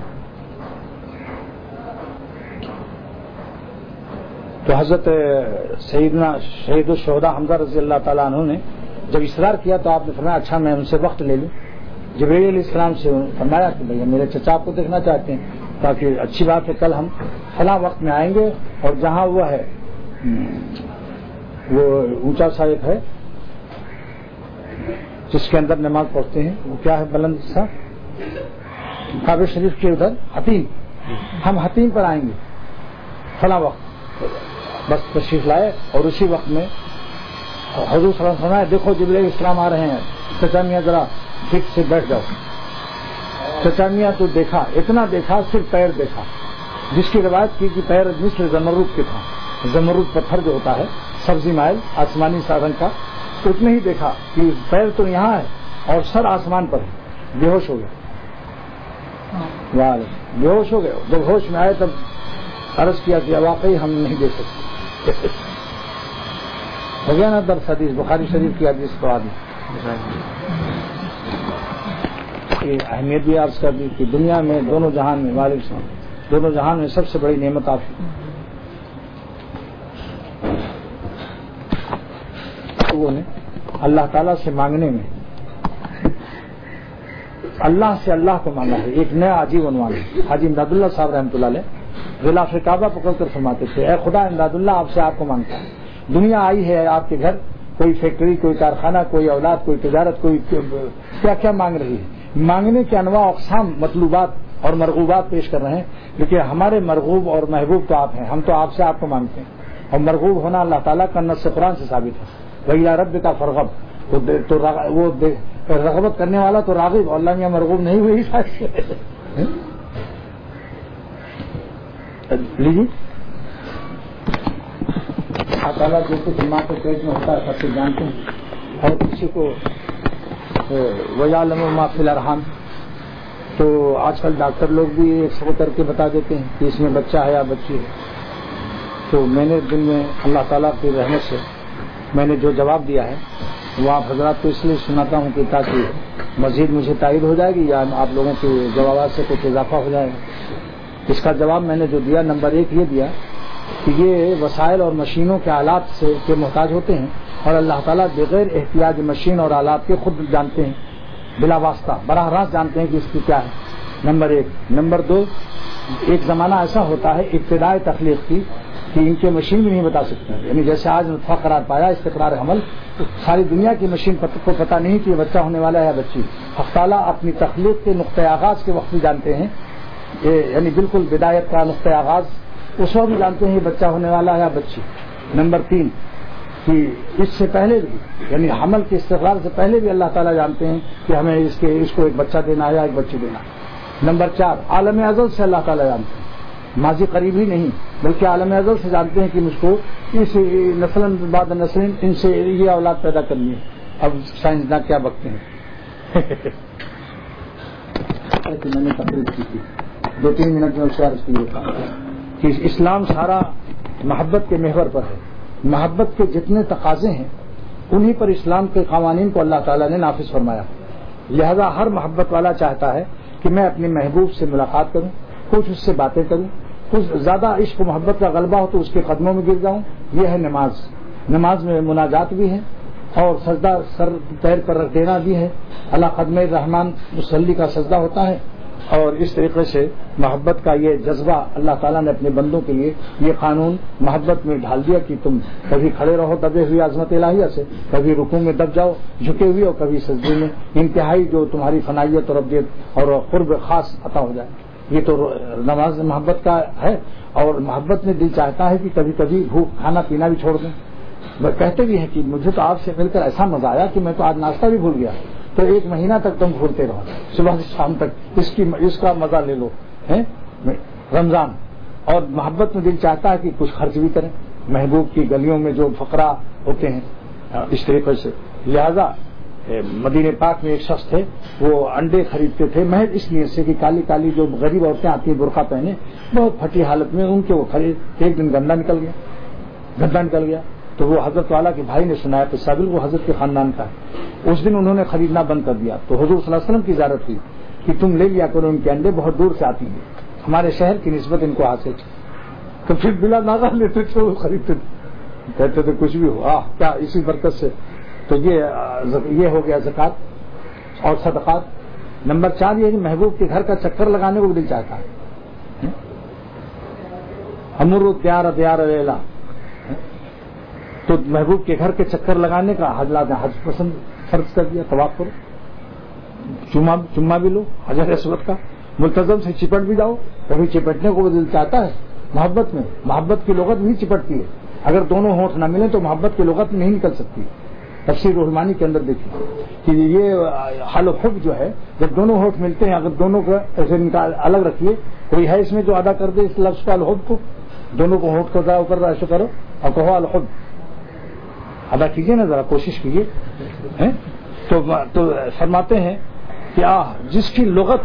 تو حضرت سیدنا شہید الشہداء حمزہ رضی اللہ تعالیٰ عنہ نے جب اصرار کیا تو آپ نے فرمایا اچھا میں ان سے وقت لے لوں. جبرائیل علیہ السلام سے فرمایا کہ بھیا میرے چچا آپ کو دیکھنا چاہتے ہیں، تاکہ اچھی بات ہے کل ہم فلاں وقت میں آئیں گے، اور جہاں وہ ہے وہ اونچا سا ایک ہے جس کے اندر نماز پڑھتے ہیں، وہ کیا ہے بلند سا کعبہ شریف کے ادھر حتیم، ہم حتیم پر آئیں گے فلاں وقت. بس تشریف لائے اور اسی وقت میں حضور صلی اللہ علیہ وسلم دیکھو جبرائیل السلام آ رہے ہیں، چچا میاں ذرا ٹھیک سے بیٹھ جاؤ. چچا میاں تو دیکھا، اتنا دیکھا صرف پیر دیکھا، جس کی روایت کی کہ پیر مثل زمرد کے تھا. زمرد پتھر جو ہوتا ہے سبزی مائل آسمانی سا رنگ کا، اتنے ہی دیکھا کہ پیر تو یہاں ہے اور سر آسمان پر ہے. بے ہوش ہو گیا، بے ہوش ہو گئے. جب ہوش میں آئے تب عرض کیا کہ واقعی ہم نہیں دیکھ سکتے. ہو گیا نا درس حدیث، بخاری شریف کی حدیث تو آدمی اہمیت بھی عرض کر دی کہ دنیا میں دونوں جہان میں وعلیکم السلام، دونوں جہان میں سب سے بڑی نعمت آپ کی. لوگوں نے اللہ تعالیٰ سے مانگنے میں اللہ سے اللہ کو مانگا ہے. ایک نیا عجیب عنوان ہے. حاجی امداد اللہ صاحب رحمۃ اللہ علیہ غلاف کعبہ پکڑ کر فرماتے تھے اے خدا امداد اللہ آپ سے آپ کو مانگتا ہے. دنیا آئی ہے آپ کے گھر، کوئی فیکٹری، کوئی کارخانہ، کوئی اولاد، کوئی تجارت، کوئی کیا کیا مانگ رہی ہے. مانگنے کے انواع اقسام مطلوبات اور مرغوبات پیش کر رہے ہیں، لیکن ہمارے مرغوب اور محبوب تو آپ ہیں. ہم تو آپ سے آپ کو مانگتے ہیں، اور مرغوب ہونا اللہ تعالیٰ کا نص قرآن سے ثابت ہے. وَإِلَىٰ رَبِّكَ فَارْغَب، تو وہ رغبت کرنے والا تو راغب، اور اللہ میاں مرغوب نہیں ہوئی. لیجیے اللہ تعالیٰ جو کچھ ماں کے پیٹ میں ہوتا ہے سب سے جانتے ہیں، اور کسی کو وَيَعْلَمُ مَا فِي الْأَرْحَامِ. تو آج کل ڈاکٹر لوگ بھی ایک سو کر کے بتا دیتے ہیں کہ اس میں بچہ ہے یا بچی ہے. تو میں نے دن میں اللہ تعالیٰ کی رحمت سے میں نے جو جواب دیا ہے وہ آپ حضرات کو اس لیے سناتا ہوں کہ تاکہ مزید مجھے تائید ہو جائے گی یا آپ لوگوں کے جوابات سے کچھ اضافہ ہو جائے گا. اس کا جواب میں نے جو دیا نمبر 1 یہ دیا کہ یہ وسائل اور مشینوں کے آلات سے کے محتاج ہوتے ہیں اور اللہ تعالیٰ بغیر احتیاج مشین اور آلات کے خود جانتے ہیں, بلا واسطہ براہ راست جانتے ہیں کہ اس کی کیا ہے. نمبر 1. نمبر 2, ایک زمانہ ایسا ہوتا ہے ابتدائے تخلیق کی کہ ان کے مشین بھی نہیں بتا سکتے, یعنی جیسے آج نطفہ قرار پایا استقرار حمل, ساری دنیا کی مشین کو پتہ نہیں کہ یہ بچہ ہونے والا ہے یا بچی. حق تعالیٰ اپنی تخلیق کے نقطۂ آغاز کے وقت بھی جانتے ہیں, یعنی بالکل بدایت کا نقطۂ آغاز اس وقت بھی جانتے ہیں یہ بچہ ہونے والا ہے یا بچی. نمبر 3 کہ اس سے پہلے بھی یعنی حمل کے استقرار سے پہلے بھی اللہ تعالیٰ جانتے ہیں کہ ہمیں اس کو ایک بچہ دینا ہے یا ایک بچی دینا. نمبر 4 عالم ازل سے اللہ تعالیٰ جانتے ہیں, ماضی قریب ہی نہیں بلکہ عالم ازل سے جانتے ہیں کہ مجھ کو اس نسل بعد نسل ان سے یہ اولاد پیدا کرنی ہے. اب سائنسداں کیا بکتے ہیں. میں نے تقریر کی تھی 2-3 منٹ میں اس کی کہ اسلام سارا محبت کے محور پر ہے. محبت کے جتنے تقاضے ہیں انہی پر اسلام کے قوانین کو اللہ تعالیٰ نے نافذ فرمایا. لہذا ہر محبت والا چاہتا ہے کہ میں اپنے محبوب سے ملاقات کروں, کچھ اس سے باتیں کروں, کچھ زیادہ عشق و محبت کا غلبہ ہو تو اس کے قدموں میں گر جاؤں. یہ ہے نماز. نماز میں مناجات بھی ہے اور سجدہ سر پیر پر رکھ دینا بھی ہے. اللہ قدم الرحمان مصلی کا سجدہ ہوتا ہے. اور اس طریقے سے محبت کا یہ جذبہ اللہ تعالیٰ نے اپنے بندوں کے لیے یہ قانون محبت میں ڈھال دیا کہ تم کبھی کھڑے رہو دبے ہوئے عظمت الہیہ سے, کبھی رکوع میں دب جاؤ جھکے ہوئے اور کبھی سجدے میں انتہائی جو تمہاری فنائیت اور ابدیت اور قرب خاص عطا ہو جائے. یہ تو نماز محبت کا ہے. اور محبت میں دل چاہتا ہے کہ کبھی کبھی بھوک کھانا پینا بھی چھوڑ دیں. کہتے بھی ہیں کہ مجھے تو آپ سے مل کر ایسا مزہ آیا کہ میں تو آج ناشتہ بھی بھول گیا, تو 1 مہینہ تک تم بھولتے رہو, صبح سے شام تک اس کا مزہ لے لو. رمضان. اور محبت میں دل چاہتا ہے کہ کچھ خرچ بھی کریں محبوب کی گلیوں میں جو فقراء ہوتے ہیں اس طریقے سے. لہذا مدینہ پاک میں ایک شخص تھے, وہ انڈے خریدتے تھے محض اس نیت سے کہ کالی کالی جو غریب عورتیں آتی ہیں برقع پہنے بہت پھٹی حالت میں ان کے وہ خرید. ایک دن گندا نکل گیا تو وہ حضرت والا کے بھائی نے سنایا تو سابل وہ حضرت کے خاندان کا ہے. اس دن انہوں نے خریدنا بند کر دیا تو حضور صلی اللہ علیہ وسلم کی زیارت ہوئی کہ تم لے لیا کرو, ان کے انڈے بہت دور سے آتی ہیں, ہمارے شہر کی نسبت ان کو حاصل. تو پھر بلا ناغہ لیتے تھے وہ خریدتے تھے, کہتے تھے کچھ بھی ہو کیا اسی برکت سے. تو یہ ہو گیا زکات اور صدقات. نمبر 4 یہ کہ محبوب کے گھر کا چکر لگانے کو دل چاہتا ہے. امر دیار لیلا, تو محبوب کے گھر کے چکر لگانے کا حج پسند فرض کر دیا. طواف کرو, چما بھی لو حجر اسود کا, ملتزم سے چپٹ بھی جاؤ. کبھی چپٹنے کو دل چاہتا ہے. محبت کی لغت نہیں چپٹتی ہے. اگر دونوں ہونٹ نہ ملیں تو محبت کی لغت نہیں نکل سکتی. تفسیر روح المانی کے اندر دیکھیے کہ یہ حال و حب جو ہے جب دونوں ہونٹ ملتے ہیں, اگر دونوں کو ایسے الگ رکھیے, کوئی ہے اس میں جو ادا کر دے اس لفظ کا الحب کو, دونوں کو ہونٹ کو ذرا اوپر ایسے کرو اور کہو الحب, ادا کیجیے نا, ذرا کوشش کیجیے. تو فرماتے ہیں کہ جس کی لغت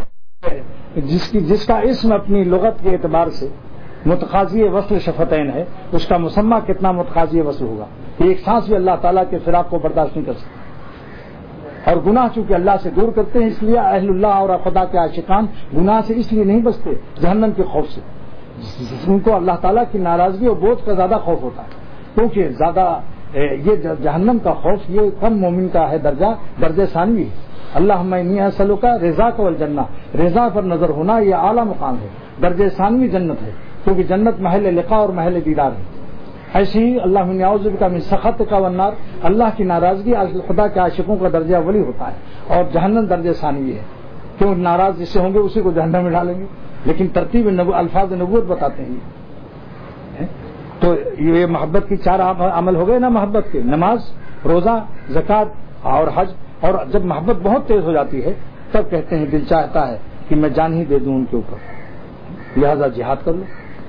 جس کا اسم اپنی لغت کے اعتبار سے متقاضی وصل شفتین ہے, اس کا مسمى کتنا متقاضی وصل ہوگا. ایک سانس بھی اللہ تعالیٰ کے فراق کو برداشت نہیں کر سکتا. اور گناہ چونکہ اللہ سے دور کرتے ہیں اس لیے اہل اللہ اور خدا کے عاشقان گناہ سے اس لیے نہیں بچتے جہنم کے خوف سے. ان کو اللہ تعالیٰ کی ناراضگی اور بوجھ کا زیادہ خوف ہوتا ہے, کیونکہ زیادہ یہ جہنم کا خوف یہ کم مومن کا ہے درجہ ثانوی ہے. اللہم انی اسألک رضاک والجنہ, رضا پر نظر ہونا یہ اعلیٰ مقام ہے. درجہ ثانوی جنت ہے, کیونکہ جنت محل لقاء اور محل دیدار ہے. ایسی ہی اللہ من اعوذ بک من سخطک والنار, اللہ کی ناراضگی خدا کے عاشقوں کا درجہ اولی ہوتا ہے اور جہنم درجہ ثانوی ہے, کیوں ناراض جس سے ہوں گے اسی کو جہنم میں ڈالیں گے. لیکن ترتیب الفاظ نبوت بتاتے ہیں. تو یہ محبت کی 4 عمل ہو گئے نا محبت کے, نماز, روزہ, زکات اور حج. اور جب محبت بہت تیز ہو جاتی ہے تب کہتے ہیں دل چاہتا ہے کہ میں جان ہی دے دوں ان کے اوپر, لہذا جہاد کر لو.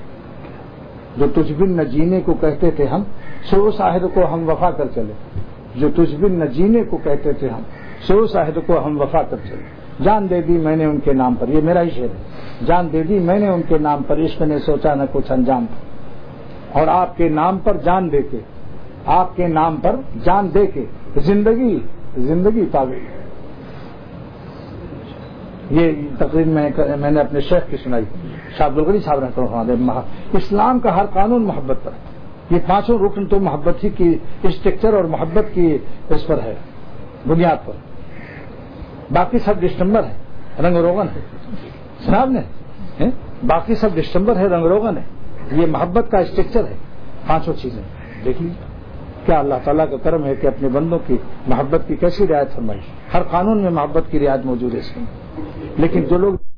جو تجھ بن نہ جینے کو کہتے تھے ہم, سو اس عہد کو ہم وفا کر چلے. جو تجھ بن نہ جینے کو کہتے تھے ہم, سو اس عہد کو ہم وفا کر چلے. جان دے دی میں نے ان کے نام پر, یہ میرا ہی شعر ہے. جان دے دی میں نے ان کے نام پر, عشق نے سوچا نہ کچھ انجام پر. اور آپ کے نام پر جان دے کے, آپ کے نام پر جان دے کے زندگی پا گئی. یہ تقریر میں نے اپنے شیخ کی سنائی، شاہ عبدالغنی صاحب رحمۃ اللہ، اسلام کا ہر قانون محبت پر ہے، یہ پانچوں رکن تو محبت ہی کی اسٹرکچر اور محبت کی اس پر ہے، بنیاد پر، باقی سب ڈسٹمبر ہے، رنگ روغن ہے، صاحب نے باقی سب ڈسٹمبر ہے، رنگ روغن ہے، یہ محبت کا اسٹرکچر ہے، پانچوں چیزیں دیکھ لیجیے۔ کیا اللہ تعالیٰ کا کرم ہے کہ اپنے بندوں کی محبت کی کیسی رعایت فرمائی، ہر قانون میں محبت کی رعایت موجود ہے اس میں، لیکن جو لوگ